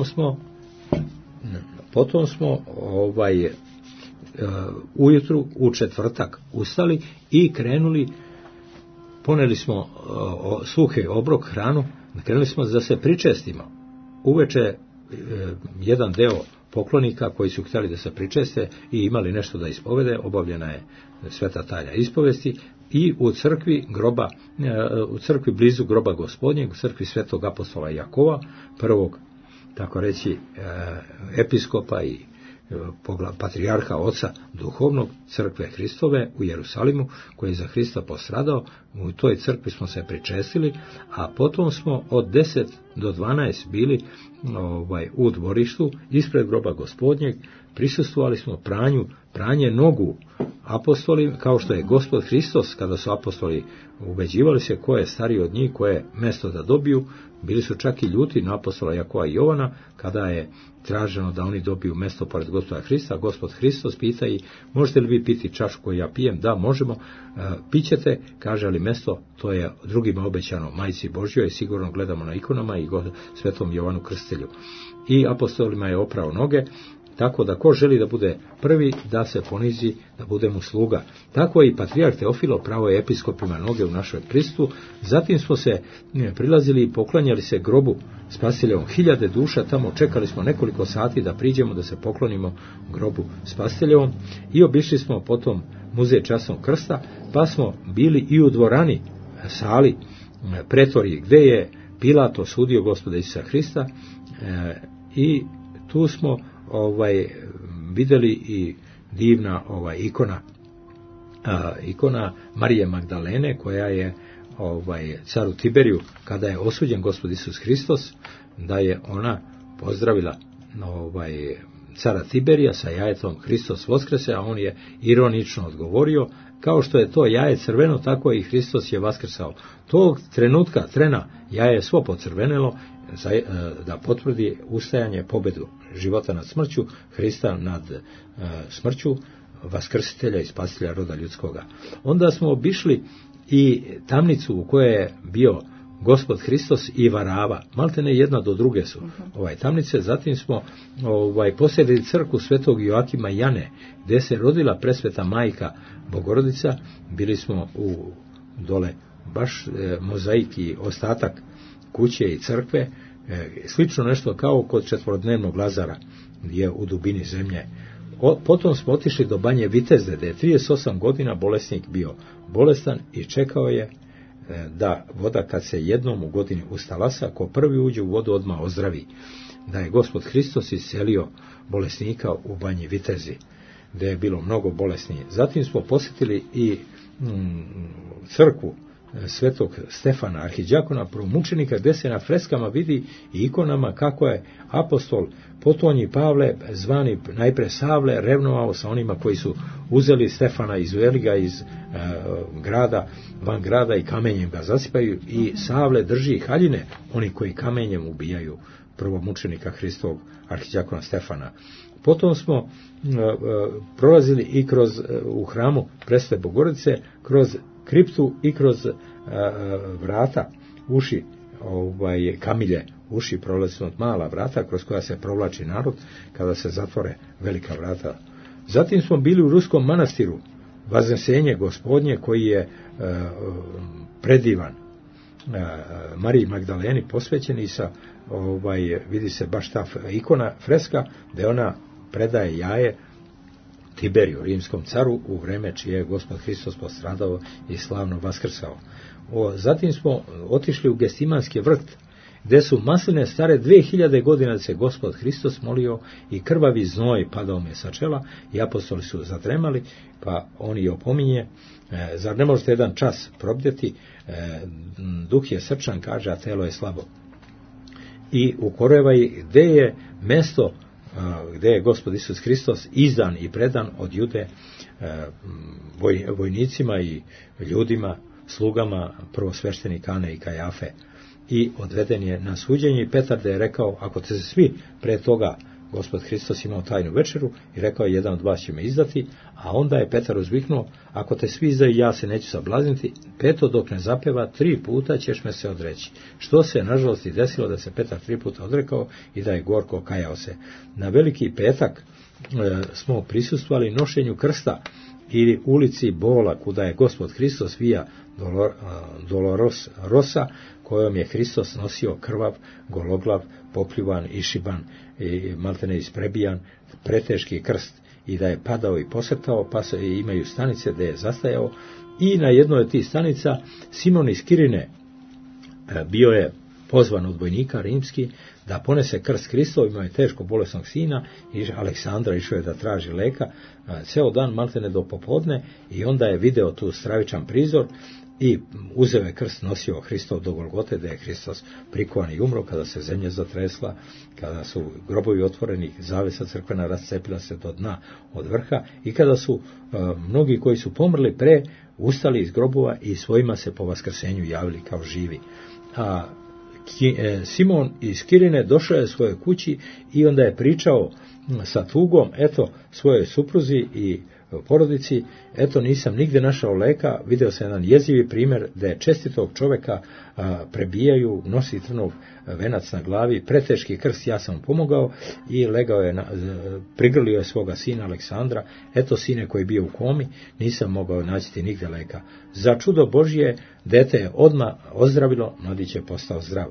potom smo ujutru u četvrtak ustali i krenuli, poneli smo suhe obrok, hranu, krenuli smo da se pričestimo. Uveče jedan deo poklonika koji su htjeli da se pričeste i imali nešto da ispovede, obavljena je sveta tajna ispovesti, i u crkvi blizu groba Gospodnjeg, u crkvi svetog apostola Jakova, prvog, tako reći, episkopa i patrijarha oca duhovnog crkve Hristove u Jerusalimu, koji je za Hrista postradao. U toj crkvi smo se pričestili, a potom smo od 10 do 12 bili u dvorištu ispred groba Gospodnjeg, prisustvovali smo pranje nogu apostoli, kao što je Gospod Hristos, kada su apostoli ubeđivali se ko je stariji od njih, koje mesto da dobiju. Bili su čak i ljuti na apostola Jakova i Jovana, kada je traženo da oni dobiju mesto pored Gospoda Hrista. Gospod Hristos pita ih, možete li vi piti čašu koju ja pijem? Da, možemo. Pićete, kaže, ali mesto, to je drugima obećano Majci Božjoj, sigurno gledamo na ikonama i Svetom Jovanu Krstitelju. I apostolima je oprao noge, tako da ko želi da bude prvi, da se ponizi, da bude mu sluga. Tako je i patrijarh Teofilo pravo je episkopima noge u našoj Kristu. Zatim smo se prilazili i poklanjali se grobu Spasiteljevom. 1000 duša tamo, čekali smo nekoliko sati da priđemo, da se poklonimo grobu Spasiteljevom i obišli smo potom muzej Časnog krsta, pa smo bili i u dvorani, sali pretorije, gde je Pilat osudio Gospoda Isusa Hrista, i tu smo vidjeli i divna ikona Marije Magdalene, koja je caru Tiberiju, kada je osuđen Gospod Isus Hristos, da je ona pozdravila cara Tiberija sa jajetom Hristos vaskrese, a on je ironično odgovorio, kao što je to jaje crveno, tako i Hristos je vaskrsao. Tog trena jaje je svo pocrvenelo, da potvrdi ustajanje, pobedu života nad smrću, Hrista nad smrću, vaskrsitelja i spasitelja roda ljudskoga. Onda smo obišli i tamnicu u kojoj je bio Gospod Hristos i Varava, maltene jedna do druge su tamnice. Zatim smo posjedili crkvu Svetog Joakima i Jane, gdje se rodila presveta majka Bogorodica. Bili smo u dole baš mozaik i ostatak kuće i crkve, slično nešto kao kod četvorodnevnog Lazara, gdje je u dubini zemlje. Potom smo otišli do Banje Vitezde, gdje je 38 godina bolesnik bio bolestan i čekao je da voda, kad se jednom u godini ustalasa, ko prvi uđe u vodu odmah ozdravi. Da je Gospod Hristos iscelio bolesnika u Banji Vitezi, gdje je bilo mnogo bolesnije. Zatim smo posjetili i crkvu Svetog Stefana, arhidjakona, prvomučenika, gdje se na freskama vidi i ikonama kako je apostol potonji Pavle, zvani najpre Savle, revnovao sa onima koji su uzeli Stefana, izveli ga iz grada, van grada i kamenjem ga zasipaju, i Savle drži haljine, oni koji kamenjem ubijaju prvomučenika Hristovog, arhidjakona Stefana. Potom smo prolazili i u hramu Presvete Bogorodice, kroz kriptu i kroz vrata, uši, kamilje, uši, prolazimo od mala vrata kroz koja se provlači narod kada se zatvore velika vrata. Zatim smo bili u Ruskom manastiru, Vaznesenje Gospodnje, koji je predivan Mariji Magdaleni posvećen, i sa vidi se baš ta ikona, freska, gdje ona predaje jaje Tiberiju, rimskom caru, u vreme čije je Gospod Hristos postradao i slavno vaskrsao. Zatim smo otišli u Gestimanski vrt, gdje su masline stare 2000 godina, da se Gospod Hristos molio i krvavi znoj padao me sa čela, i apostoli su zatremali, pa on je opominje, zar ne možete jedan čas probdjeti, duh je srčan, kaže, a telo je slabo. I u Korevaji, gdje je mesto gdje je Gospod Isus Hristos izdan i predan od Jude vojnicima i ljudima, slugama prvosveštenika Ane i Kajafe, i odveden je na suđenje. I Petar da je rekao, ako te se svi pre toga, Gospod Hristos imao tajnu večeru i rekao, jedan od vas će me izdati, a onda je Petar uzviknuo, ako te svi izdaju, ja se neću sablazniti, peto dok ne zapeva 3 puta ćeš me se odreći. Što se nažalost i desilo, da se Petar 3 puta odrekao i da je gorko kajao se. Na Veliki petak smo prisustvovali nošenju krsta ili ulici Bola, kuda je Gospod Hristos via Dolorosa Rosa, kojom je Hristos nosio krvav, gologlav, popljuvan, išiban i maltene isprebijan, preteški krst, i da je padao i posrtao, pa se imaju stanice gdje je zastajao. I na jednoj od tih stanica Simon iz Kirine bio je pozvan od vojnika rimski da ponese krst Hristov, imao je teško bolesnog sina, i Aleksandra išao je da traži leka ceo dan, maltene do popodne, i onda je video tu stravičan prizor, i uzeo je krst, nosio Hristov do Golgote, da je Hristos prikovan i umro, kada se zemlja zatresla, kada su grobovi otvoreni, zavesa crkvena rascepila se do dna od vrha i kada su mnogi koji su pomrli pre ustali iz grobova i svojima se po vaskrsenju javili kao živi. A Simon iz Kirine došao je svojoj kući i onda je pričao sa tugom, eto, svojoj supruzi i porodici, eto, nisam nigdje našao leka, video sam jedan jezivi primjer da je čestitog čovjeka prebijaju, nosi trnov venac na glavi, preteški krst, ja sam pomogao i legao je, prigrlio je svoga sina Aleksandra, eto sine koji je bio u komi, nisam mogao naći nigdje leka. Za čudo Božje, dete je odmah ozdravilo, mladić je postao zdrav.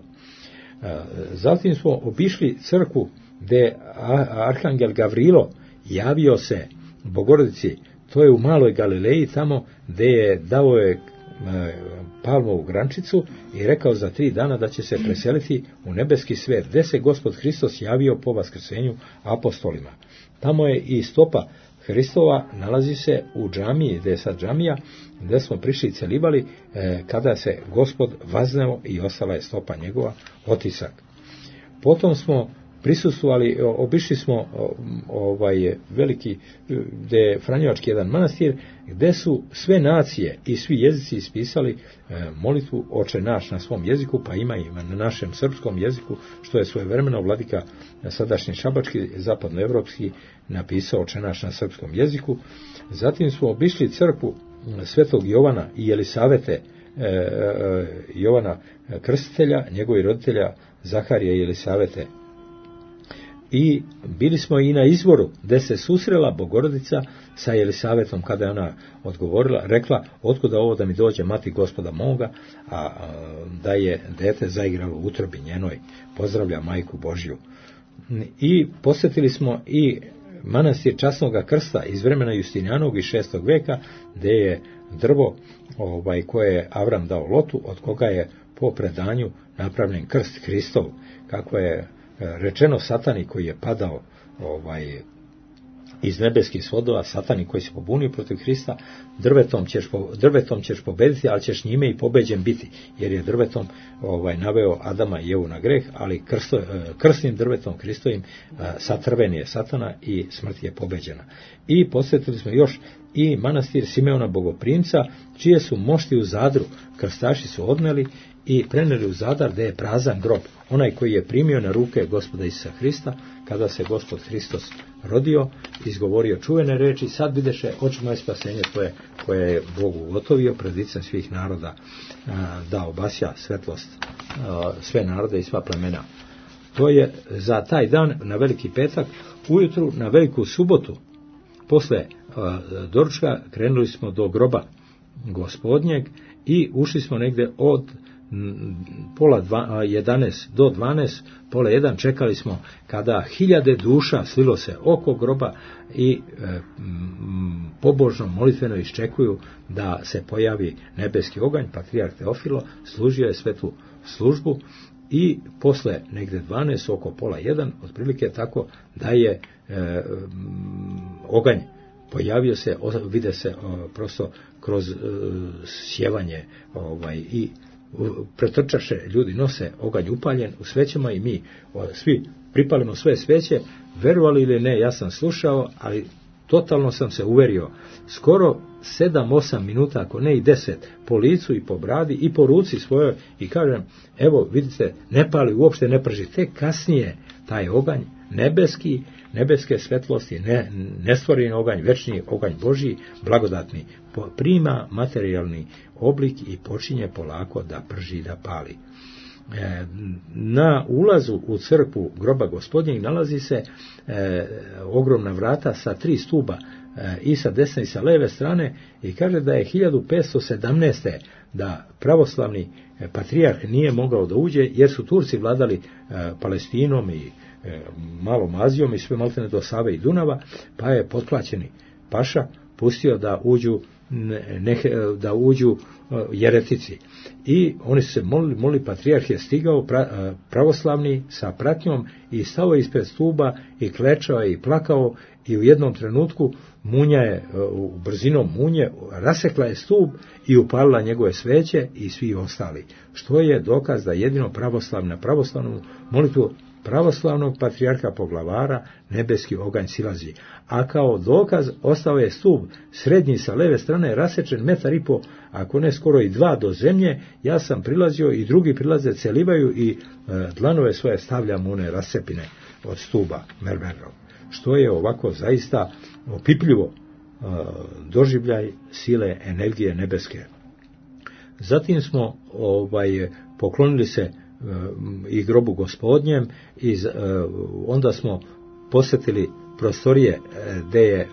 Zatim smo obišli crkvu gdje je arhangel Gavrilo javio se Bogorodici, to je u Maloj Galileji, tamo gdje je dao je palmovu grančicu i rekao za 3 dana da će se preseliti u nebeski svijet, gdje se Gospod Hristos javio po vaskrsenju apostolima. Tamo je i stopa Hristova, nalazi se u džamiji, gdje je sad džamija, gdje smo prišli i celibali, kada se Gospod vazneo i ostala je stopa njegova, otisak. Potom smo prisustvovali, obišli smo veliki, gdje je Franjevački jedan manastir, gdje su sve nacije i svi jezici ispisali molitvu Oče naš na svom jeziku, pa ima i na našem srpskom jeziku, što je svojevremeno vladika sadašnji šabački, zapadnoevropski, napisao Oče naš na srpskom jeziku. Zatim smo obišli crkvu Svetog Jovana i Jelisavete, Jovana Krstitelja, njegovih roditelja Zaharija i Jelisavete. I bili smo i na izvoru, gdje se susrela Bogorodica sa Jelisavetom, kada je ona odgovorila, rekla, otkuda ovo da mi dođe mati Gospoda moga, a da je dete zaigralo u utrobi njenoj, pozdravlja Majku Božju. I posjetili smo i manastir Časnoga krsta iz vremena Justinijanovog iz 6. veka, gdje je drvo koje je Avram dao Lotu, od koga je po predanju napravljen krst Hristov, kako je rečeno Satani koji je padao iz nebeskih svodova, Satani koji se pobunio protiv Hrista, drvetom ćeš pobediti, ali ćeš njime i pobeđen biti, jer je drvetom naveo Adama i Evu na greh, ali krsnim drvetom Hristovim satrven je Satana i smrt je pobeđena. I posjetili smo još i manastir Simeona Bogoprimca, čije su mošti u Zadru krstaši su odneli i preneli u Zadar, gdje je prazan grob, onaj koji je primio na ruke Gospoda Isusa Hrista, kada se Gospod Hristos rodio, izgovorio čuvene reči, sad videše oči moje spasenje tvoje, koje je Bog ugotovio pred licem svih naroda, da obasja svetlost sve narode i sva plemena. To je za taj dan, na Veliki petak, ujutru na Veliku subotu, posle doručka, krenuli smo do groba Gospodnjeg i ušli smo negdje od 11 do 12, pola 1, čekali smo kada 1000 duša slilo se oko groba i pobožno molitveno iščekuju da se pojavi nebeski oganj. Patrijarh Teofilo služio je svetu službu i posle negdje 12, oko pola 1, otprilike tako da je oganj pojavio se, vide se prosto kroz sjevanje i pretrčaše, ljudi nose oganj upaljen u svećama i mi svi pripalimo svoje sveće, verovali ili ne, ja sam slušao, ali totalno sam se uverio, skoro 7-8 minuta, ako ne i 10, po licu i po bradi i po ruci svojoj i kažem, evo vidite, ne pali, uopšte ne prži, tek kasnije taj oganj nebeski, nebeske svetlosti, nestvoreni oganj, večni oganj Božji, blagodatni, prima materijalni oblik i počinje polako da prži, da pali. Na ulazu u crkvu groba Gospodnjeg nalazi se ogromna vrata sa 3 stuba, i sa desne i sa leve strane, i kaže da je 1517. da pravoslavni patrijarh nije mogao da uđe, jer su Turci vladali Palestinom i Malom Azijom i sve maltene do Save i Dunava, pa je potplaćeni paša pustio da uđu da uđu jeretici. I oni su se molili, patrijarh je stigao pravoslavni sa pratnjom i stao ispred stuba i klečao je i plakao, i u jednom trenutku munja je, brzinom munje, rasekla je stub i upalila njegove sveće i svi ostali. Što je dokaz da jedino pravoslavnu molitvu pravoslavnog patrijarha poglavara nebeski oganj silazi. A kao dokaz ostao je stup srednji sa leve strane rasečen 1,5 m, ako ne skoro i 2 do zemlje. Ja sam prilazio i drugi prilaze, celivaju i dlanove svoje stavljam u one rascepine od stuba mermerov. Što je ovako zaista opipljivo doživljaj sile energije nebeske. Zatim smo poklonili se i grobu Gospodnjem i onda smo posjetili prostorije gdje je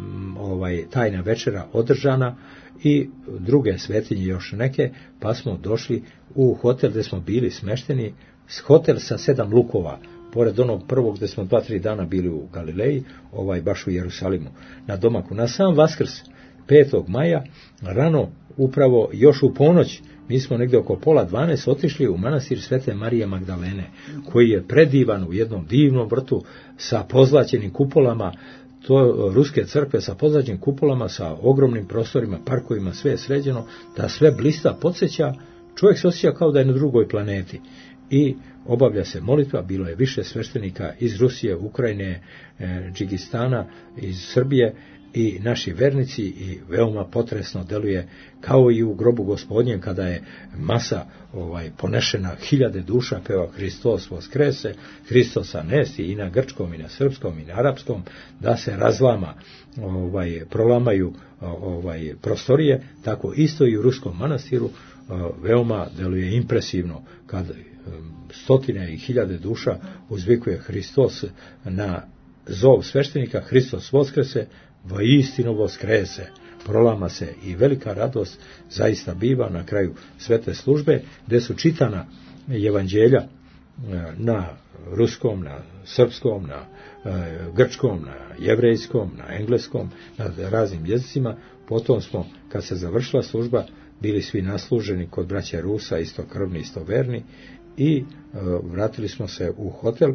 tajna večera održana i druge svetinje još neke, pa smo došli u hotel gdje smo bili smešteni, hotel sa 7 lukova, pored onog prvog gdje smo 2-3 dana bili u Galileji, baš u Jerusalimu, na domaku. Na sam Vaskrs 5. maja, rano, upravo još u ponoć, mi smo negdje oko 11:30 otišli u manastir Svete Marije Magdalene, koji je predivan u jednom divnom vrtu sa pozlaćenim kupolama, to ruske crkve sa pozlaćenim kupolama, sa ogromnim prostorima, parkovima, sve je sređeno, da sve blista, podsjeća, čovjek se osjeća kao da je na drugoj planeti. I obavlja se molitva, bilo je više sveštenika iz Rusije, Ukrajine, Džigistana, iz Srbije i naši vernici, i veoma potresno deluje, kao i u grobu Gospodnjem kada je masa ponešena, 1000 duša peva Hristos Voskrese, Hristos anesti, i na grčkom, i na srpskom, i na arapskom, da se razlama, prolamaju prostorije, tako isto i u ruskom manastiru veoma deluje impresivno kad stotine i 1000 duša uzvikuje Hristos na zov sveštenika, Hristos Voskrese, voistinu Voskrese, prolama se i velika radost zaista biva na kraju svete službe, gdje su čitana evanđelja na ruskom, na srpskom, na grčkom, na jevrejskom, na engleskom, na raznim jezicima. Potom smo, kad se završila služba, bili svi nasluženi kod braća Rusa, isto krvni, isto verni, i vratili smo se u hotel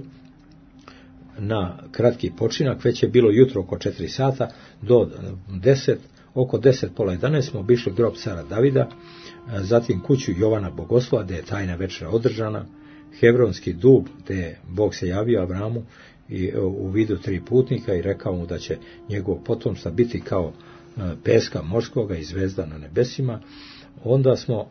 na kratki počinak. Već je bilo jutro oko 4 sata, do 10, oko 10, pola 11 smo obišli grob cara Davida, zatim kuću Jovana Bogoslova gdje je tajna večera održana, Hebronski dub gdje je Bog se javio Avramu i u vidu 3 putnika i rekao mu da će njegov potomstva biti kao peska morskoga i zvezda na nebesima. Onda smo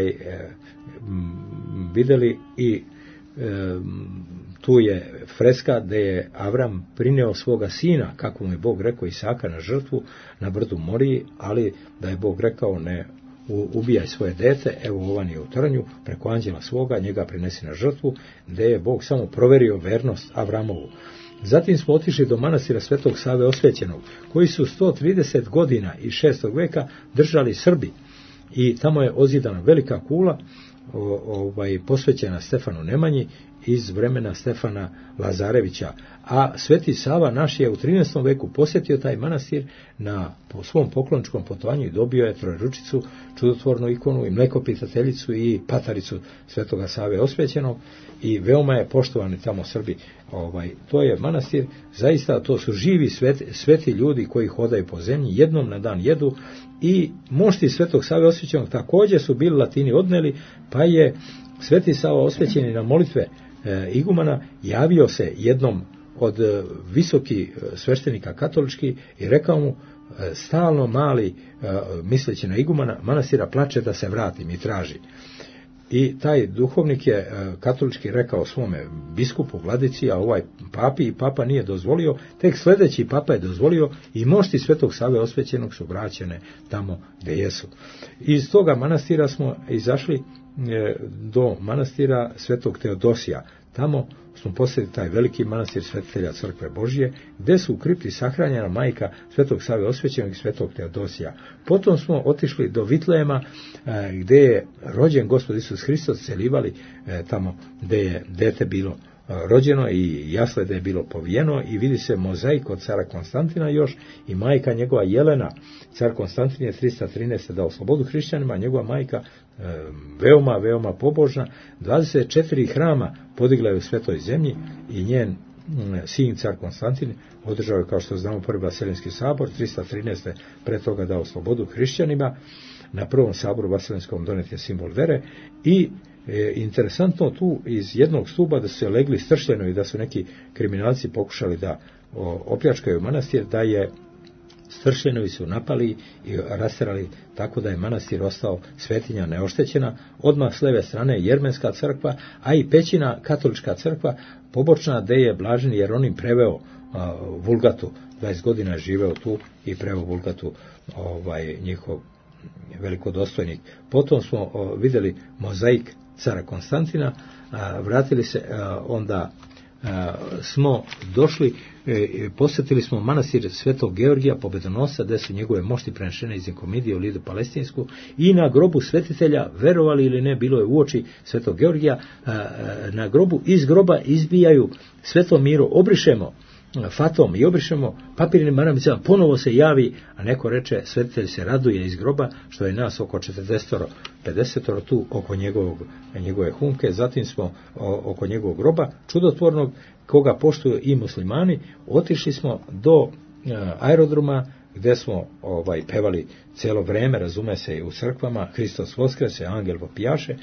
vidjeli i tu je freska gdje je Avram prineo svoga sina, kako mu je Bog rekao, Isaka na žrtvu na brdu Moriji, ali da je Bog rekao ne ubijaj svoje dete, evo ovan je u trnju, preko anđela svoga, njega prinesi na žrtvu, gdje je Bog samo proverio vernost Avramovu. Zatim smo otišli do manastira Svetog Save Osvećenog, koji su 130 godina iz 6. veka držali Srbi, i tamo je ozidana velika kula posvećena Stefanu Nemanji iz vremena Stefana Lazarevića, a Sveti Sava naš je u 13. veku posjetio taj manastir po svom pokloničkom putovanju i dobio je trojeručicu, čudotvornu ikonu i mlekopitateljicu i pataricu Svetoga Save Osvećenog, i veoma je poštovani tamo Srbi. To je manastir, zaista to su živi sveti ljudi koji hodaju po zemlji, jednom na dan jedu, i mošti Svetog Save Osvećenog također su bili Latini odneli, pa je Sveti Sava Osvećeni na molitve igumana javio se jednom od visokih sveštenika katolički i rekao mu, stalno mali, misleći na igumana manastira, plače da se vratim i traži. I taj duhovnik je katolički rekao svome biskupu, vladici, a ovaj papi, i papa nije dozvolio, tek sljedeći papa je dozvolio, i mošti Svetog Save Osvećenog su vraćene tamo gdje jesu. Iz toga manastira smo izašli do manastira Svetog Teodosija. Tamo smo posjetili taj veliki manastir svetitelja Crkve Božje, gdje su u kripti sahranjena majka Svetog Save Osvećenog i Svetog Teodosija. Potom smo otišli do Vitlejema, gdje je rođen Gospod Isus Hristos, celivali tamo gdje je dete bilo rođeno i jasle da je bilo povijeno i vidi se mozaik od cara Konstantina još i majka njegova Jelena. Car Konstantin je 313. dao slobodu hrišćanima, njegova majka veoma pobožna. 24 hrama podigla je u Svetoj zemlji i njen sin car Konstantin održao je, kao što znamo, prvi Vaseljenski sabor, 313. pre toga dao slobodu hrišćanima. Na prvom saboru Vaseljenskom donet je simbol vere i interesantno tu iz jednog stuba da su se legli stršljeno i da su neki kriminalci pokušali da opljačkaju manastir, da je stršljenovi su napali i rasterali tako da je manastir ostao svetinja neoštećena. Odmah s leve strane Jermenska crkva, a i Pećina katolička crkva pobočna, gde je blaženi Jeronim preveo Vulgatu, 20 godina je živeo tu i preveo Vulgatu njihov velikodostojnik. Potom smo vidjeli mozaik cara Konstantina, vratili se, onda smo došli, posjetili smo manastir Svetog Georgija Pobedonosca, gdje su njegove mošti prenešene iz Nikomidije u Lidu Palestinsku, i na grobu svetitelja, verovali ili ne, bilo je uoči Svetog Georgija, na grobu, iz groba izbijaju Svetom Miru, obrišemo fatom i obrišemo papirnim maramicama, ponovo se javi, a neko reče, svetitelj se raduje iz groba, što je nas oko 40-50 tu oko njegove humke. Zatim smo oko njegovog groba čudotvornog, koga poštuju i muslimani, otišli smo do aerodroma, gdje smo pevali cijelo vreme, razume se, i u crkvama, Hristos Voskrese, Angel vopijaše,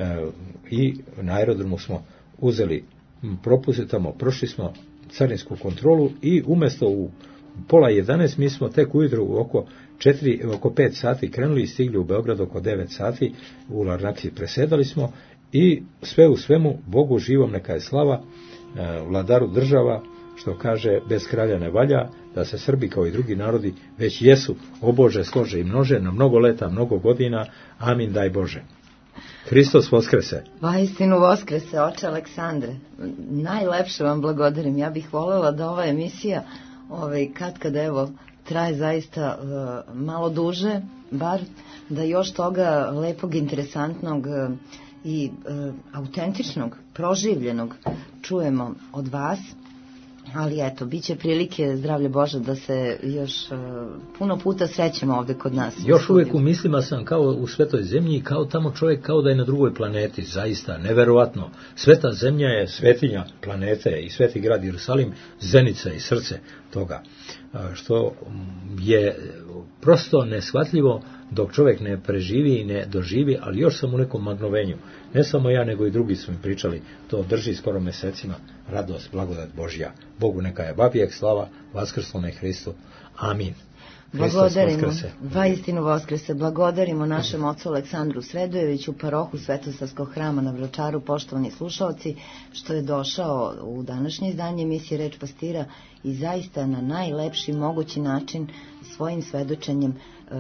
i na aerodromu smo uzeli propust, tamo prošli smo carinsku kontrolu i umjesto u 10:30 mi smo tek ujutro oko 5 sati krenuli i stigli u Beograd oko 9 sati, u Larnaksi presedali smo i sve u svemu Bogu živom neka je slava, vladaru država, što kaže, bez kralja ne valja, da se Srbi kao i drugi narodi već jesu obože, slože i množe na mnogo leta, mnogo godina. Amin, daj Bože. Hristos Voskrese. Vaistinu Voskrese, oče Aleksandre. Najlepše vam blagodarim. Ja bih voljela da ova emisija kada evo traje zaista malo duže, bar da još toga lepog, interesantnog i autentičnog, proživljenog čujemo od vas. Ali eto, bit će prilike, zdravlje Bože, da se još puno puta srećemo ovdje kod nas. Još uvijek u mislima sam kao u Svetoj zemlji, kao tamo čovjek, kao da je na drugoj planeti, zaista, neverovatno. Sveta zemlja je svetinja planete i sveti grad Jerusalim, zenica i srce toga, što je prosto neshvatljivo dok čovjek ne preživi i ne doživi, ali još sam u nekom magnovenju. Ne samo ja, nego i drugi su mi pričali, to drži skoro mjesecima, radost, blagodat Božja. Bogu neka je vavijek slava, vaskrslome Hristu. Amin. Blagodarimo, vaistinu Voskrese, blagodarimo našem ocu Aleksandru Sredojeviću, parohu Svetosavskog hrama na Vračaru, poštovani slušalci, što je došao u današnje izdanje emisije Reč pastira i zaista na najlepši mogući način svojim svedočenjem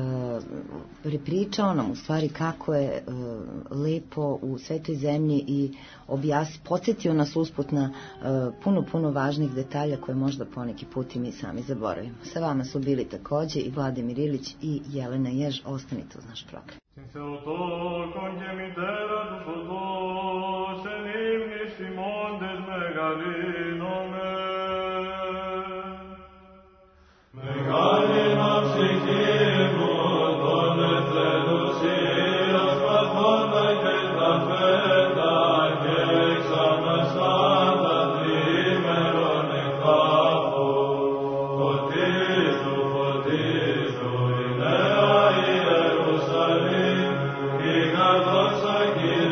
prepričao nam u stvari kako je lepo u Svetoj zemlji i podsjetio nas usput na puno važnih detalja koje možda poneki put i mi sami zaboravimo. Sa vama su bili također i Vladimir Ilić i Jelena Jež. Ostanite uz naš program. Again.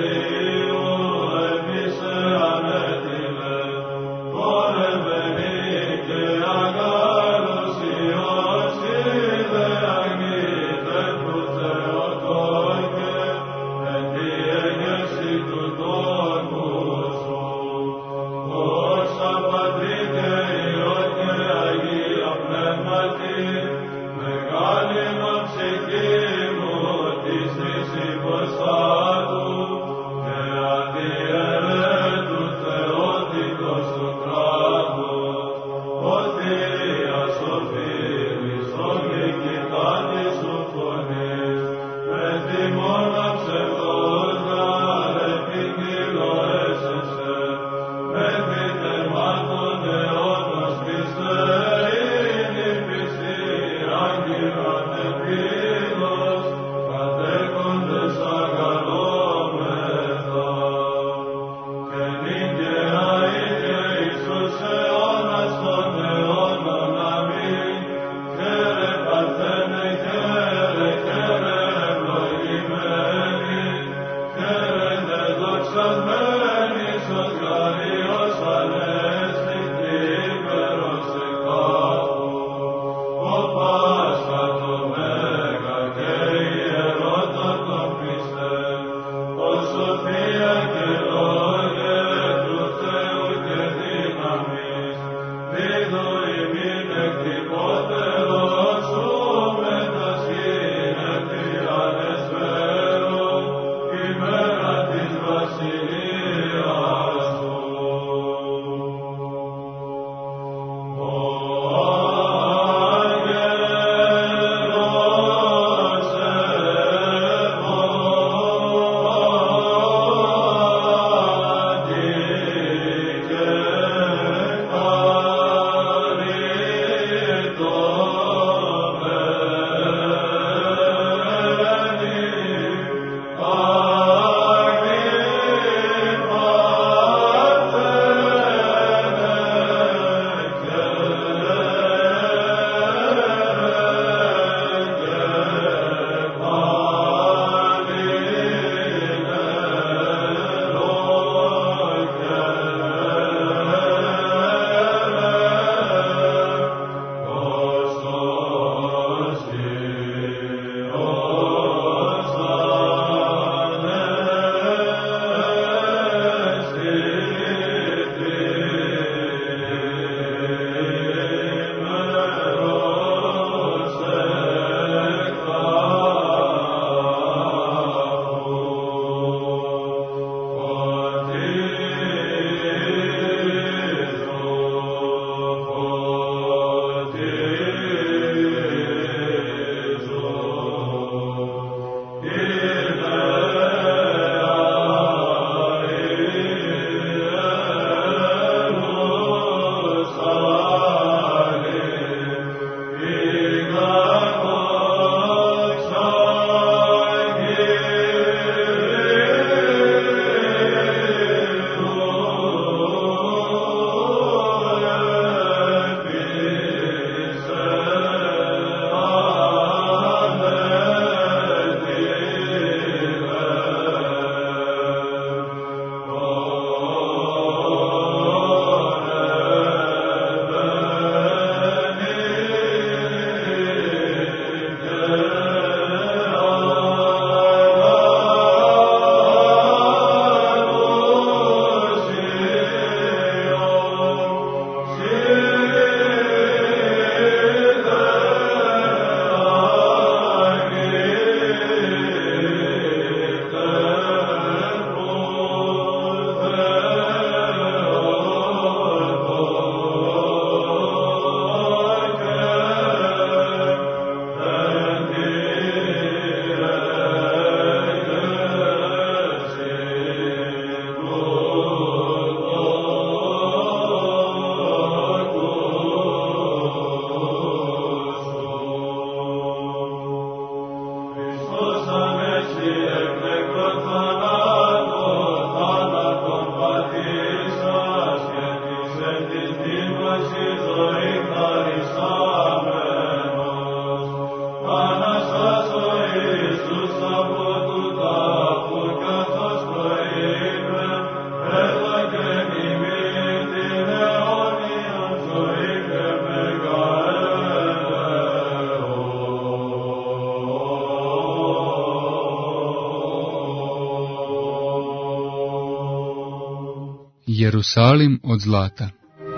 Jerusalim od zlata.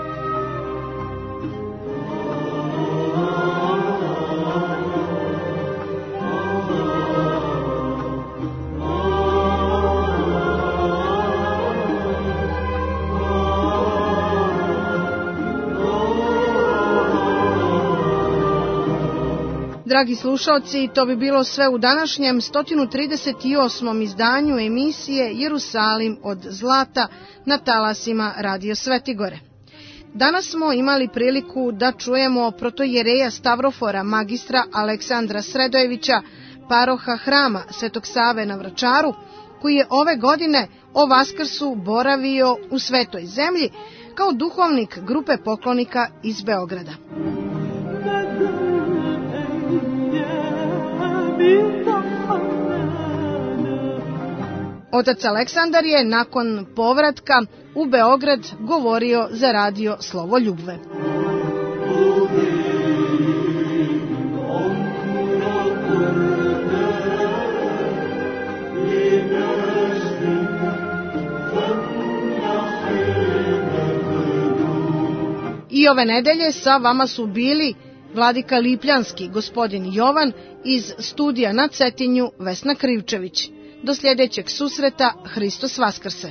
Dragi slušalci, to bi bilo sve u današnjem 138. izdanju emisije Jerusalim od zlata na talasima Radio Svetigore. Danas smo imali priliku da čujemo protojereja Stavrofora magistra Aleksandra Sredojevića, paroha hrama Svetog Save na Vračaru, koji je ove godine o Vaskrsu boravio u Svetoj zemlji kao duhovnik grupe poklonika iz Beograda. Otac Aleksandar je nakon povratka u Beograd govorio za radio Slovo Ljubve. I ove nedelje sa vama su bili vladika Lipljanski, gospodin Jovan, iz studija na Cetinju Vesna Krivčević. Do sljedećeg susreta, Hristos Vaskrse!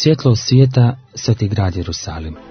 svjetlo svijeta, sveti grad Jerusalim.